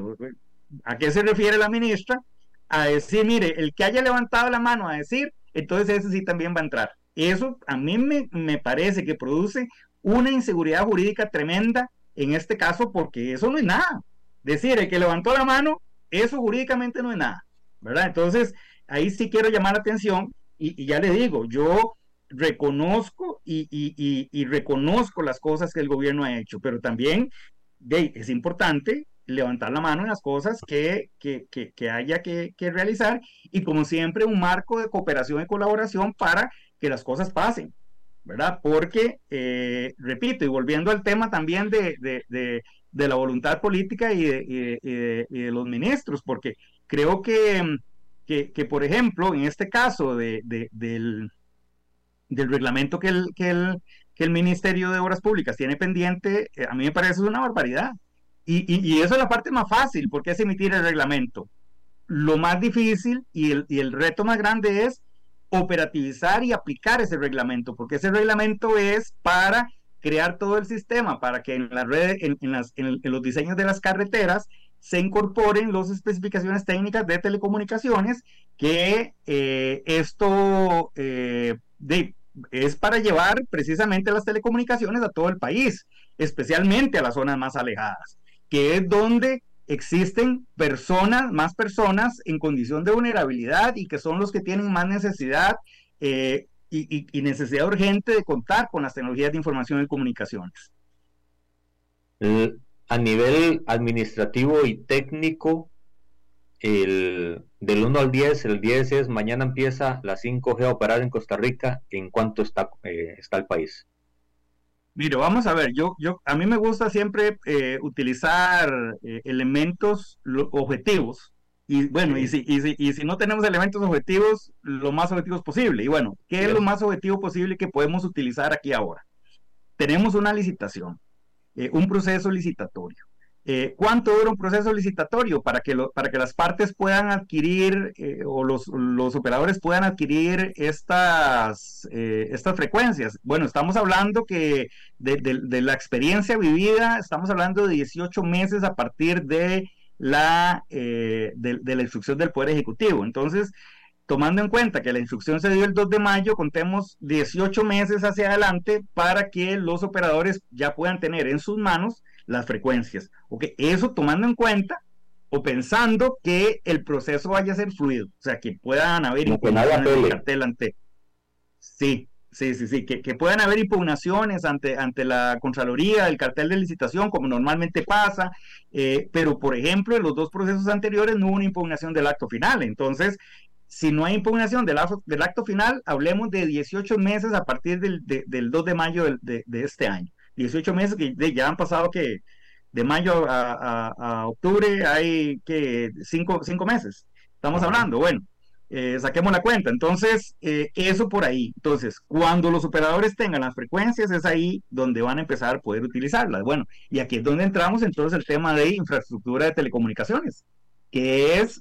a qué se refiere la ministra, a decir, mire, el que haya levantado la mano a decir, entonces ese sí también va a entrar. Eso a mí me, me parece que produce una inseguridad jurídica tremenda en este caso, porque eso no es nada. Decir, el que levantó la mano, eso jurídicamente no es nada, ¿verdad? Entonces, ahí sí quiero llamar la atención y, y ya le digo, yo reconozco y, y, y, y reconozco las cosas que el gobierno ha hecho, pero también de, es importante levantar la mano en las cosas que, que, que, que haya que, que realizar y como siempre un marco de cooperación y colaboración para que las cosas pasen, ¿verdad? Porque, eh, repito, y volviendo al tema también de, de, de, de la voluntad política y de, y, de, y, de, y de los ministros, porque creo que, que, que por ejemplo, en este caso de, de, del, del reglamento que el, que, el, que el Ministerio de Obras Públicas tiene pendiente, eh, a mí me parece una barbaridad. Y, y, y eso es la parte más fácil, porque es emitir el reglamento. Lo más difícil y el, y el reto más grande es operativizar y aplicar ese reglamento, porque ese reglamento es para crear todo el sistema, para que en, la red, en, en, las, en, en los diseños de las carreteras se incorporen las especificaciones técnicas de telecomunicaciones, que eh, esto eh, de, es para llevar precisamente las telecomunicaciones a todo el país, especialmente a las zonas más alejadas, que es donde existen personas, más personas en condición de vulnerabilidad y que son los que tienen más necesidad eh, y, y, y necesidad urgente de contar con las tecnologías de información y comunicaciones. El, a nivel administrativo y técnico, el, del uno al diez, el diez es mañana empieza la cinco G a operar en Costa Rica. ¿En cuánto está, eh, está el país? Mire, vamos a ver, yo, yo, a mí me gusta siempre eh, utilizar eh, elementos lo, objetivos, y bueno, sí. y, si, y, si, y si no tenemos elementos objetivos, lo más objetivos posible. Y bueno, ¿qué sí. es lo más objetivo posible que podemos utilizar aquí ahora? Tenemos una licitación, eh, un proceso licitatorio. Eh, ¿Cuánto dura un proceso licitatorio para que, lo, para que las partes puedan adquirir eh, o los, los operadores puedan adquirir estas, eh, estas frecuencias? Bueno, estamos hablando que de, de, de la experiencia vivida, estamos hablando de dieciocho meses a partir de la, eh, de, de la instrucción del Poder Ejecutivo. Entonces, tomando en cuenta que la instrucción se dio el dos de mayo, contemos dieciocho meses hacia adelante para que los operadores ya puedan tener en sus manos las frecuencias. Okay. Eso tomando en cuenta o pensando que el proceso vaya a ser fluido, o sea, que puedan haber inconvenientes de cartel ante. Sí, Sí, sí, sí, que, que puedan haber impugnaciones ante, ante la Contraloría, el cartel de licitación, como normalmente pasa, eh, pero por ejemplo, en los dos procesos anteriores no hubo una impugnación del acto final. Entonces, si no hay impugnación del, acto, del acto final, hablemos de dieciocho meses a partir del, de, del dos de mayo del, de, de, este año. dieciocho meses que de, ya han pasado que de mayo a, a, a octubre hay que cinco, cinco meses. Estamos hablando, bueno. Eh, saquemos la cuenta. Entonces, eh, eso por ahí. Entonces, cuando los operadores tengan las frecuencias, es ahí donde van a empezar a poder utilizarlas. Bueno, y aquí es donde entramos entonces el tema de infraestructura de telecomunicaciones, que es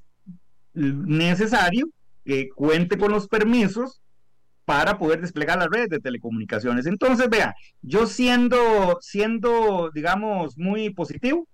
necesario que cuente con los permisos para poder desplegar las redes de telecomunicaciones. Entonces, vea, yo siendo, siendo digamos, muy positivo,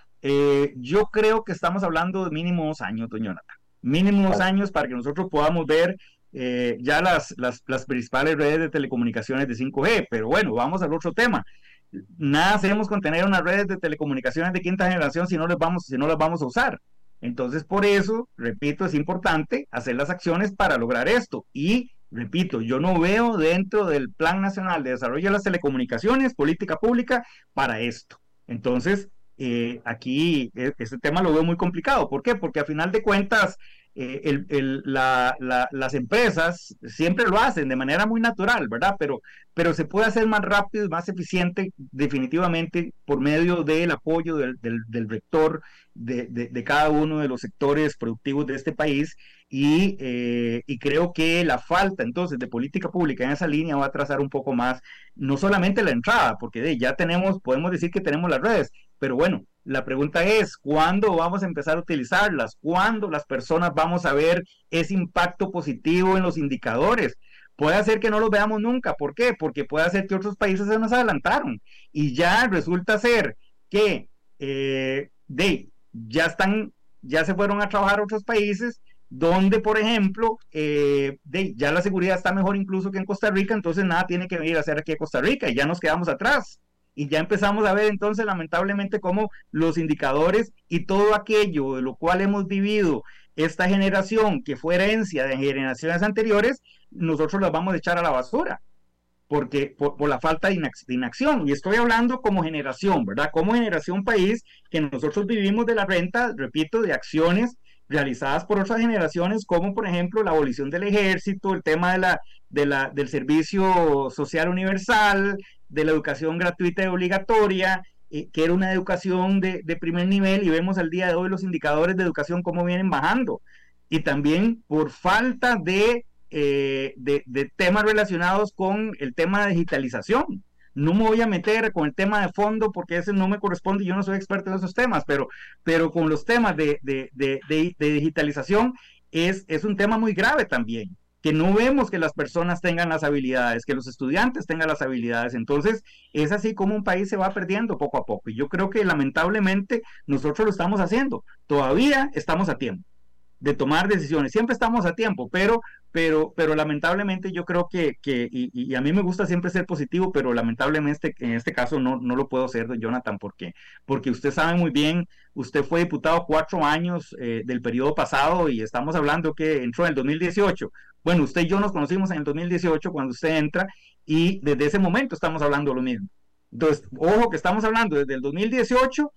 eh, yo creo que estamos hablando de mínimo dos años, doña Jonathan. Mínimo dos años para que nosotros podamos ver eh, ya las, las, las principales redes de telecomunicaciones de cinco G. Pero bueno, vamos al otro tema. Nada hacemos con tener unas redes de telecomunicaciones de quinta generación si no las vamos, si no las vamos a usar. Entonces, por eso, repito, es importante hacer las acciones para lograr esto. Y, repito, yo no veo dentro del Plan Nacional de Desarrollo de las Telecomunicaciones política pública para esto. Entonces, Eh, aquí este tema lo veo muy complicado. ¿Por qué? Porque a final de cuentas eh, el, el, la, la, las empresas siempre lo hacen de manera muy natural, ¿verdad? Pero, pero se puede hacer más rápido y más eficiente definitivamente por medio del apoyo del, del, del rector de, de, de cada uno de los sectores productivos de este país. Y, eh, y creo que la falta entonces de política pública en esa línea va a trazar un poco más, no solamente la entrada, porque de, ya tenemos, podemos decir que tenemos las redes, pero bueno, la pregunta es, ¿cuándo vamos a empezar a utilizarlas? ¿Cuándo las personas vamos a ver ese impacto positivo en los indicadores? Puede ser que no los veamos nunca. ¿Por qué? Porque puede ser que otros países se nos adelantaron y ya resulta ser que eh, de, ya están, ya se fueron a trabajar a otros países donde, por ejemplo, eh, de, ya la seguridad está mejor incluso que en Costa Rica, entonces nada tiene que venir a hacer aquí a Costa Rica y ya nos quedamos atrás. Y ya empezamos a ver entonces lamentablemente cómo los indicadores y todo aquello de lo cual hemos vivido esta generación, que fue herencia de generaciones anteriores, nosotros las vamos a echar a la basura, porque por, por la falta de, inac de inacción. Y estoy hablando como generación, ¿verdad? Como generación país, que nosotros vivimos de la renta, repito, de acciones realizadas por otras generaciones, como por ejemplo la abolición del ejército, el tema de la, de la, del servicio social universal, de la educación gratuita y obligatoria, eh, que era una educación de, de primer nivel, y vemos al día de hoy los indicadores de educación cómo vienen bajando. Y también por falta de, eh, de, de temas relacionados con el tema de digitalización. No me voy a meter con el tema de fondo porque ese no me corresponde y yo no soy experto en esos temas, pero, pero con los temas de, de, de, de, de digitalización es, es un tema muy grave también, que no vemos que las personas tengan las habilidades, que los estudiantes tengan las habilidades. Entonces es así como un país se va perdiendo poco a poco, y yo creo que lamentablemente nosotros lo estamos haciendo. Todavía estamos a tiempo de tomar decisiones, siempre estamos a tiempo, pero, pero, pero lamentablemente yo creo que, que y, y a mí me gusta siempre ser positivo, pero lamentablemente en este caso no, no lo puedo ser, Jonathan, porque, porque usted sabe muy bien, usted fue diputado cuatro años eh, del periodo pasado, y estamos hablando que entró en el dos mil dieciocho. Bueno, usted y yo nos conocimos en el dos mil dieciocho cuando usted entra, y desde ese momento estamos hablando lo mismo. Entonces, ojo que estamos hablando desde el dos mil dieciocho,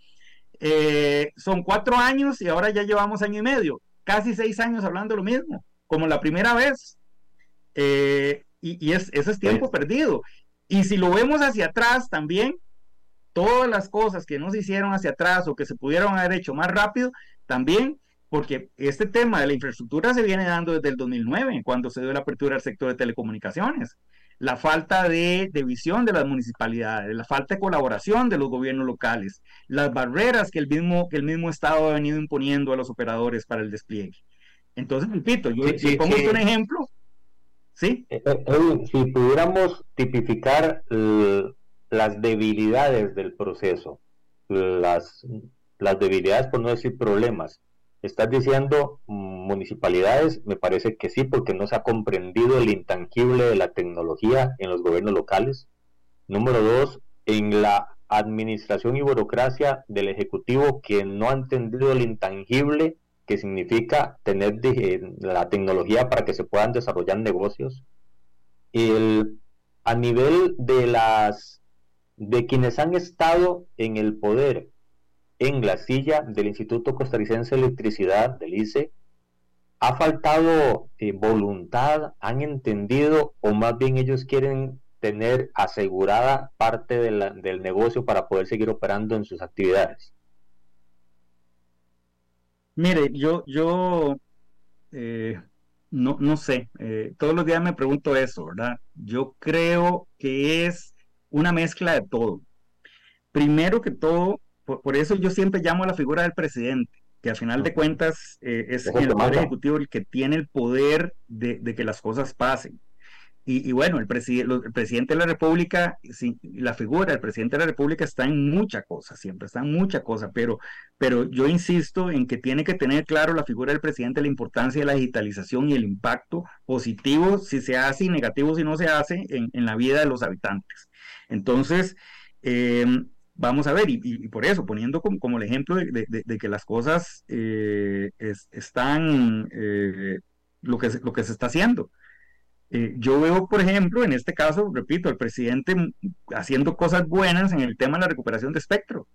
eh, son cuatro años y ahora ya llevamos año y medio. Casi seis años hablando lo mismo, como la primera vez, eh, y, y es, eso es tiempo sí. perdido. Y si lo vemos hacia atrás también, todas las cosas que no se hicieron hacia atrás o que se pudieron haber hecho más rápido, también, porque este tema de la infraestructura se viene dando desde el dos mil nueve, cuando se dio la apertura al sector de telecomunicaciones. La falta de, de visión de las municipalidades, la falta de colaboración de los gobiernos locales, las barreras que el mismo, que el mismo Estado ha venido imponiendo a los operadores para el despliegue. Entonces, repito, yo sí, sí, pongo sí. un ejemplo. ¿Sí? Eh, eh, si pudiéramos tipificar eh, las debilidades del proceso, las, las debilidades por no decir problemas, ¿estás diciendo municipalidades? Me parece que sí, porque no se ha comprendido el intangible de la tecnología en los gobiernos locales. Número dos, en la administración y burocracia del Ejecutivo, que no ha entendido el intangible que significa tener de, la tecnología para que se puedan desarrollar negocios. El, a nivel de las de quienes han estado en el poder en la silla del Instituto Costarricense de Electricidad, del I C E, ¿ha faltado eh, voluntad? ¿Han entendido o más bien ellos quieren tener asegurada parte de la, del negocio para poder seguir operando en sus actividades? Mire, yo, yo eh, no, no sé, eh, todos los días me pregunto eso, ¿verdad? Yo creo que es una mezcla de todo. Primero que todo, por, por eso yo siempre llamo a la figura del presidente, que al final de cuentas eh, es el poder ejecutivo el que tiene el poder de, de que las cosas pasen. Y, y bueno, el, preside, el presidente de la República, sí, la figura del presidente de la República está en mucha cosa, siempre está en mucha cosa, pero, pero yo insisto en que tiene que tener claro la figura del presidente la importancia de la digitalización y el impacto positivo si se hace y negativo si no se hace en, en la vida de los habitantes. Entonces, eh, vamos a ver, y, y por eso, poniendo como, como el ejemplo de, de, de que las cosas eh, es, están, eh, lo, que, lo que se está haciendo. Eh, yo veo, por ejemplo, en este caso, repito, el presidente haciendo cosas buenas en el tema de la recuperación de espectro,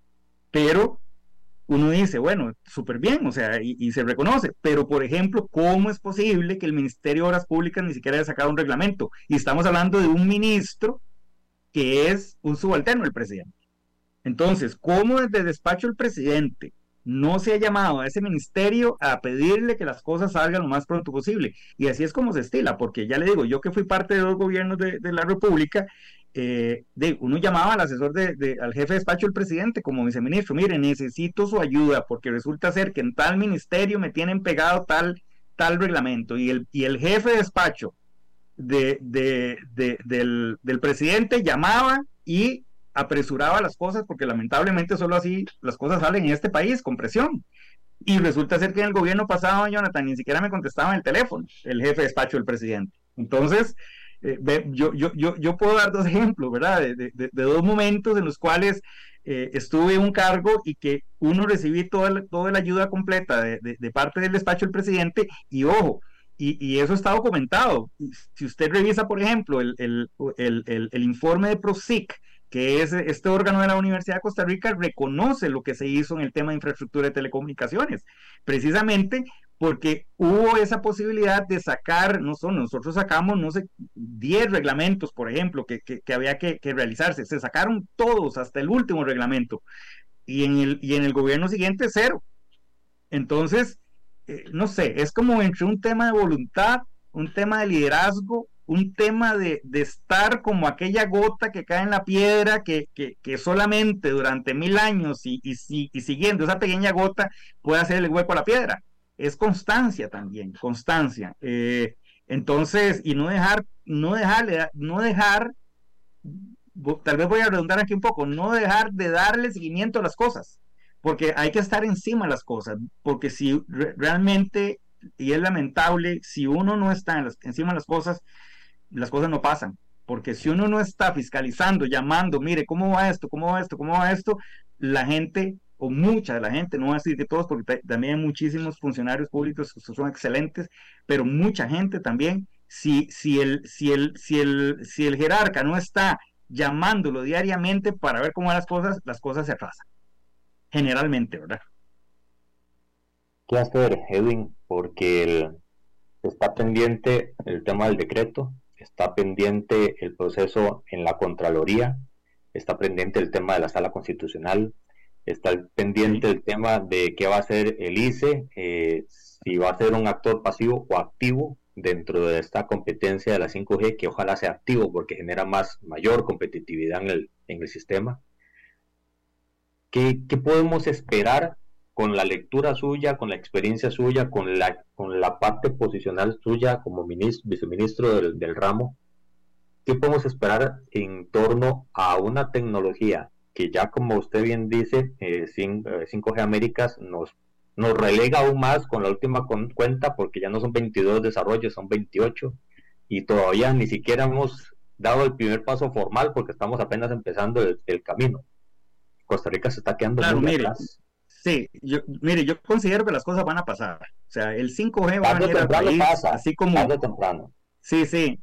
pero uno dice, bueno, súper bien, o sea, y, y se reconoce, pero por ejemplo, ¿cómo es posible que el Ministerio de Obras Públicas ni siquiera haya sacado un reglamento? Y estamos hablando de un ministro que es un subalterno del presidente. Entonces, ¿cómo desde el despacho del presidente no se ha llamado a ese ministerio a pedirle que las cosas salgan lo más pronto posible? Y así es como se estila, porque ya le digo, yo que fui parte de dos gobiernos de, de la República, eh, de, uno llamaba al asesor, de, de, al jefe de despacho del presidente como viceministro, mire, necesito su ayuda, porque resulta ser que en tal ministerio me tienen pegado tal, tal reglamento, y el, y el jefe de despacho de, de, de, del, del presidente llamaba y apresuraba las cosas, porque lamentablemente solo así las cosas salen en este país, con presión. Y resulta ser que en el gobierno pasado, Jonathan, ni siquiera me contestaba en el teléfono el jefe de despacho del presidente. Entonces, eh, yo, yo, yo, yo puedo dar dos ejemplos, ¿verdad? De, de, de dos momentos en los cuales eh, estuve en un cargo y que uno recibí toda la, toda la ayuda completa de, de, de parte del despacho del presidente, y ojo, Y, y eso está documentado. Si usted revisa, por ejemplo, el, el, el, el, el informe de PROSIC, que es este órgano de la Universidad de Costa Rica, reconoce lo que se hizo en el tema de infraestructura de telecomunicaciones, precisamente porque hubo esa posibilidad de sacar, no son, nosotros sacamos, no sé, diez reglamentos, por ejemplo, que, que, que había que, que realizarse, se sacaron todos hasta el último reglamento, y en el, y en el gobierno siguiente cero. Entonces, eh, no sé, es como entre un tema de voluntad, un tema de liderazgo, un tema de, de estar como aquella gota que cae en la piedra, que, que, que solamente durante mil años y, y, y siguiendo esa pequeña gota puede hacer el hueco a la piedra. Es constancia también, constancia. Eh, entonces, y no dejar, no dejar, no dejar, tal vez voy a redundar aquí un poco, no dejar de darle seguimiento a las cosas, porque hay que estar encima de las cosas, porque si re, realmente, y es lamentable, si uno no está en las, encima de las cosas, las cosas no pasan, porque si uno no está fiscalizando, llamando, mire, ¿cómo va esto? ¿Cómo va esto? ¿Cómo va esto? La gente, o mucha de la gente, no voy a decir que todos, porque también hay muchísimos funcionarios públicos que son excelentes, pero mucha gente también, si, si, el, si, el, si, el, si el jerarca no está llamándolo diariamente para ver cómo van las cosas, las cosas se atrasan, generalmente, ¿verdad? ¿Qué hacer, Edwin? Porque el, está pendiente el tema del decreto, está pendiente el proceso en la Contraloría, está pendiente el tema de la Sala Constitucional, está pendiente el tema de qué va a hacer el I C E, eh, si va a ser un actor pasivo o activo dentro de esta competencia de la cinco G, que ojalá sea activo porque genera más, mayor competitividad en el, en el sistema. ¿Qué, qué podemos esperar con la lectura suya, con la experiencia suya, con la, con la parte posicional suya como ministro, viceministro del, del ramo? ¿Qué podemos esperar en torno a una tecnología que ya, como usted bien dice, eh, cinco G Américas nos, nos relega aún más con la última con, cuenta, porque ya no son veintidós desarrollos, son veintiocho, y todavía ni siquiera hemos dado el primer paso formal porque estamos apenas empezando el, el camino? Costa Rica se está quedando claro, muy mire, atrás. Sí, yo, mire, yo considero que las cosas van a pasar. O sea, el cinco G va tarde a venir al país, pasa, así como... tarde temprano. Sí, sí.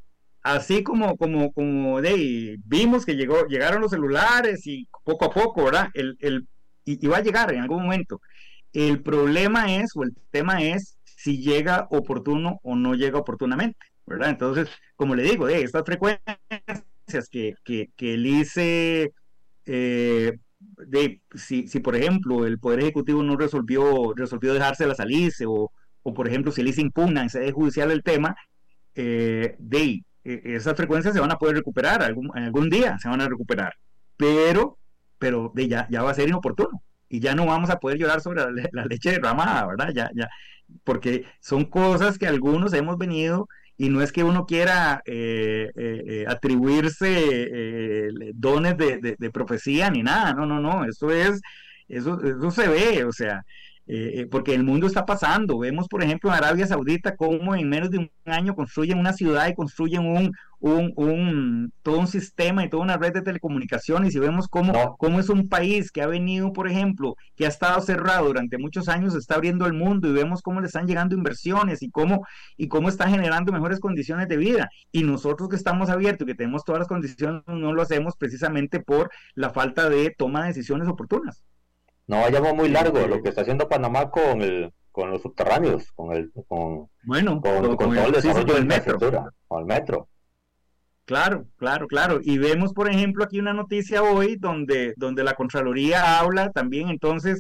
así como, como, como de, vimos que llegó, llegaron los celulares y poco a poco, ¿verdad? El, el, y, y va a llegar en algún momento. El problema es, o el tema es, si llega oportuno o no llega oportunamente, ¿verdad? Entonces, como le digo, de estas frecuencias que, que, que el I C E, eh, de, si, si por ejemplo el Poder Ejecutivo no resolvió, resolvió dejárselas al I C E, o, o por ejemplo si el I C E impugna en sede judicial el tema, eh, de eh, esas frecuencias se van a poder recuperar, algún, algún día se van a recuperar, pero, pero de ya, ya va a ser inoportuno. Y ya no vamos a poder llorar sobre la, la leche derramada, ¿verdad? Ya, ya, porque son cosas que algunos hemos venido, y no es que uno quiera eh, eh, atribuirse eh, dones de, de, de profecía ni nada, no, no, no, eso es, eso, eso se ve, o sea, eh, porque el mundo está pasando. Vemos, por ejemplo, en Arabia Saudita cómo en menos de un año construyen una ciudad y construyen un, un, un todo un sistema y toda una red de telecomunicaciones, y vemos cómo, no. cómo es un país que ha venido, por ejemplo, que ha estado cerrado durante muchos años, se está abriendo el mundo, y vemos cómo le están llegando inversiones y cómo, y cómo están generando mejores condiciones de vida, y nosotros que estamos abiertos, que tenemos todas las condiciones, no lo hacemos precisamente por la falta de toma de decisiones oportunas. No vayamos muy largo, lo que está haciendo Panamá con el con los subterráneos, con el con, bueno, con, con, con todo el desarrollo de infraestructura, con el metro. Claro, claro, claro. Y vemos, por ejemplo, aquí una noticia hoy donde, donde la Contraloría habla también entonces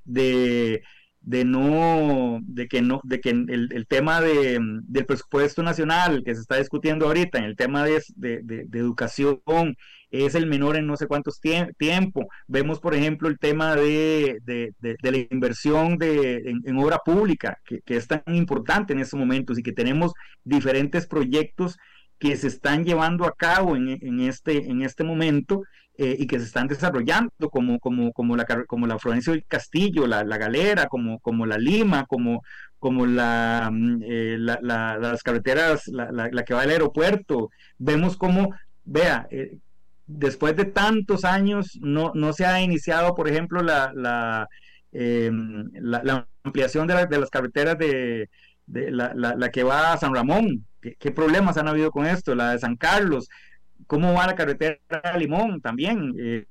de, de no, de que no, de que el, el tema de, del presupuesto nacional que se está discutiendo ahorita, en el tema de, de, de, de educación, es el menor en no sé cuántos tie- tiempo. Vemos, por ejemplo, el tema de, de, de, de la inversión de, en, en obra pública, que, que es tan importante en estos momentos, y que tenemos diferentes proyectos que se están llevando a cabo en, en, este, en este momento, eh, y que se están desarrollando, como, como, como, la, como la Florencio del Castillo, la, la Galera, como, como la Lima, como, como la, eh, la, la, las carreteras, la, la, la que va al aeropuerto. Vemos cómo, vea, eh, después de tantos años no, no se ha iniciado, por ejemplo, la, la, eh, la, la ampliación de, la, de las carreteras de, de la, la, la que va a San Ramón. ¿Qué, ¿Qué problemas han habido con esto? La de San Carlos, ¿cómo va la carretera de Limón también? Eh,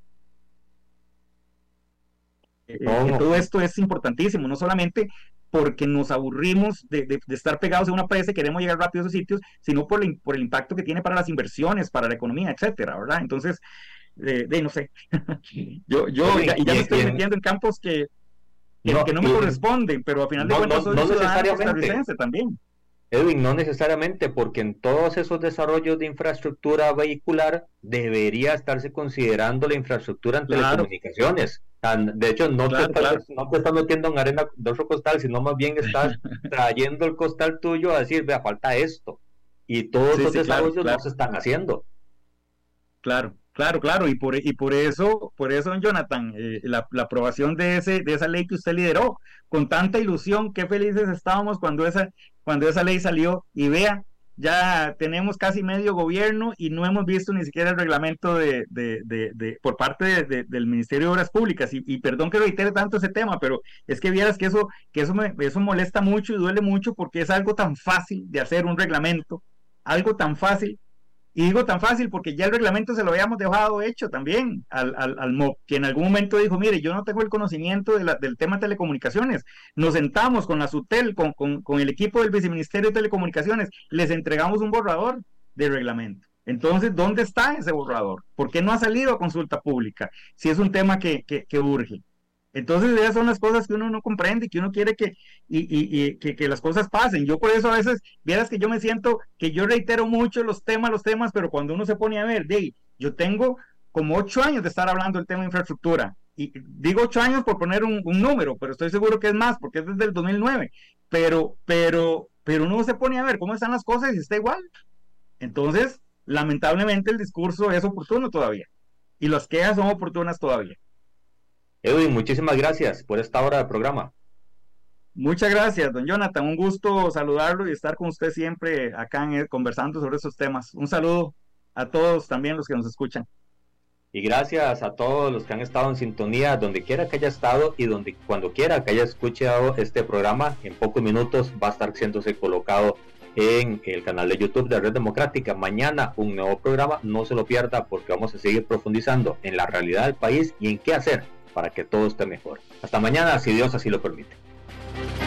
eh, oh. Todo esto es importantísimo, no solamente porque nos aburrimos de, de, de estar pegados a una presa y queremos llegar rápido a esos sitios, sino por el, por el impacto que tiene para las inversiones, para la economía, etcétera, ¿verdad? Entonces, eh, de, no sé, yo, yo sí, ya, ya me estoy bien. metiendo en campos que, que no, que no me y, corresponden, pero al final de no, cuentas soy no, no ciudadano costarricense también. Edwin, no necesariamente, porque en todos esos desarrollos de infraestructura vehicular debería estarse considerando la infraestructura en claro. telecomunicaciones. De hecho, no, claro, te estás, claro. no te estás metiendo en arena de otro costal, sino más bien estás trayendo el costal tuyo a decir, vea, falta esto. Y todos sí, los sí, desarrollos claro, claro. no se están haciendo. Claro, claro, claro. Y por, y por eso, por eso, Jonathan, eh, la, la aprobación de, ese, de esa ley que usted lideró, con tanta ilusión, qué felices estábamos cuando esa, cuando esa ley salió. Y vea, ya tenemos casi medio gobierno y no hemos visto ni siquiera el reglamento de, de, de, de por parte de, de, del Ministerio de Obras Públicas, y, y perdón que reitere tanto ese tema, pero es que vieras que eso, que eso, me, eso molesta mucho y duele mucho, porque es algo tan fácil de hacer un reglamento, algo tan fácil, y digo tan fácil porque ya el reglamento se lo habíamos dejado hecho también al, al, al M O P, que en algún momento dijo, mire, yo no tengo el conocimiento de la, del tema de telecomunicaciones. Nos sentamos con la SUTEL, con, con, con el equipo del Viceministerio de Telecomunicaciones, les entregamos un borrador de reglamento. Entonces, ¿dónde está ese borrador? ¿Por qué no ha salido a consulta pública? Si es un tema que, que, que urge. Entonces, esas son las cosas que uno no comprende y que uno quiere que, y, y, y que, que las cosas pasen. Yo por eso a veces, vieras que yo me siento que yo reitero mucho los temas, los temas, pero cuando uno se pone a ver, de, yo tengo como ocho años de estar hablando del tema de infraestructura. Y digo ocho años por poner un, un número, pero estoy seguro que es más, porque es desde el dos mil nueve. Pero, pero, pero uno se pone a ver cómo están las cosas y está igual. Entonces, lamentablemente el discurso es oportuno todavía. Y las quejas son oportunas todavía. Edwin, muchísimas gracias por esta hora del programa. Muchas gracias, don Jonathan. Un gusto saludarlo y estar con usted siempre acá en, conversando sobre esos temas. Un saludo a todos también los que nos escuchan. Y gracias a todos los que han estado en sintonía, donde quiera que haya estado y donde cuando quiera que haya escuchado este programa. En pocos minutos va a estar siéndose colocado en el canal de YouTube de Red Democrática. Mañana un nuevo programa, no se lo pierda, porque vamos a seguir profundizando en la realidad del país y en qué hacer para que todo esté mejor. Hasta mañana, si Dios así lo permite.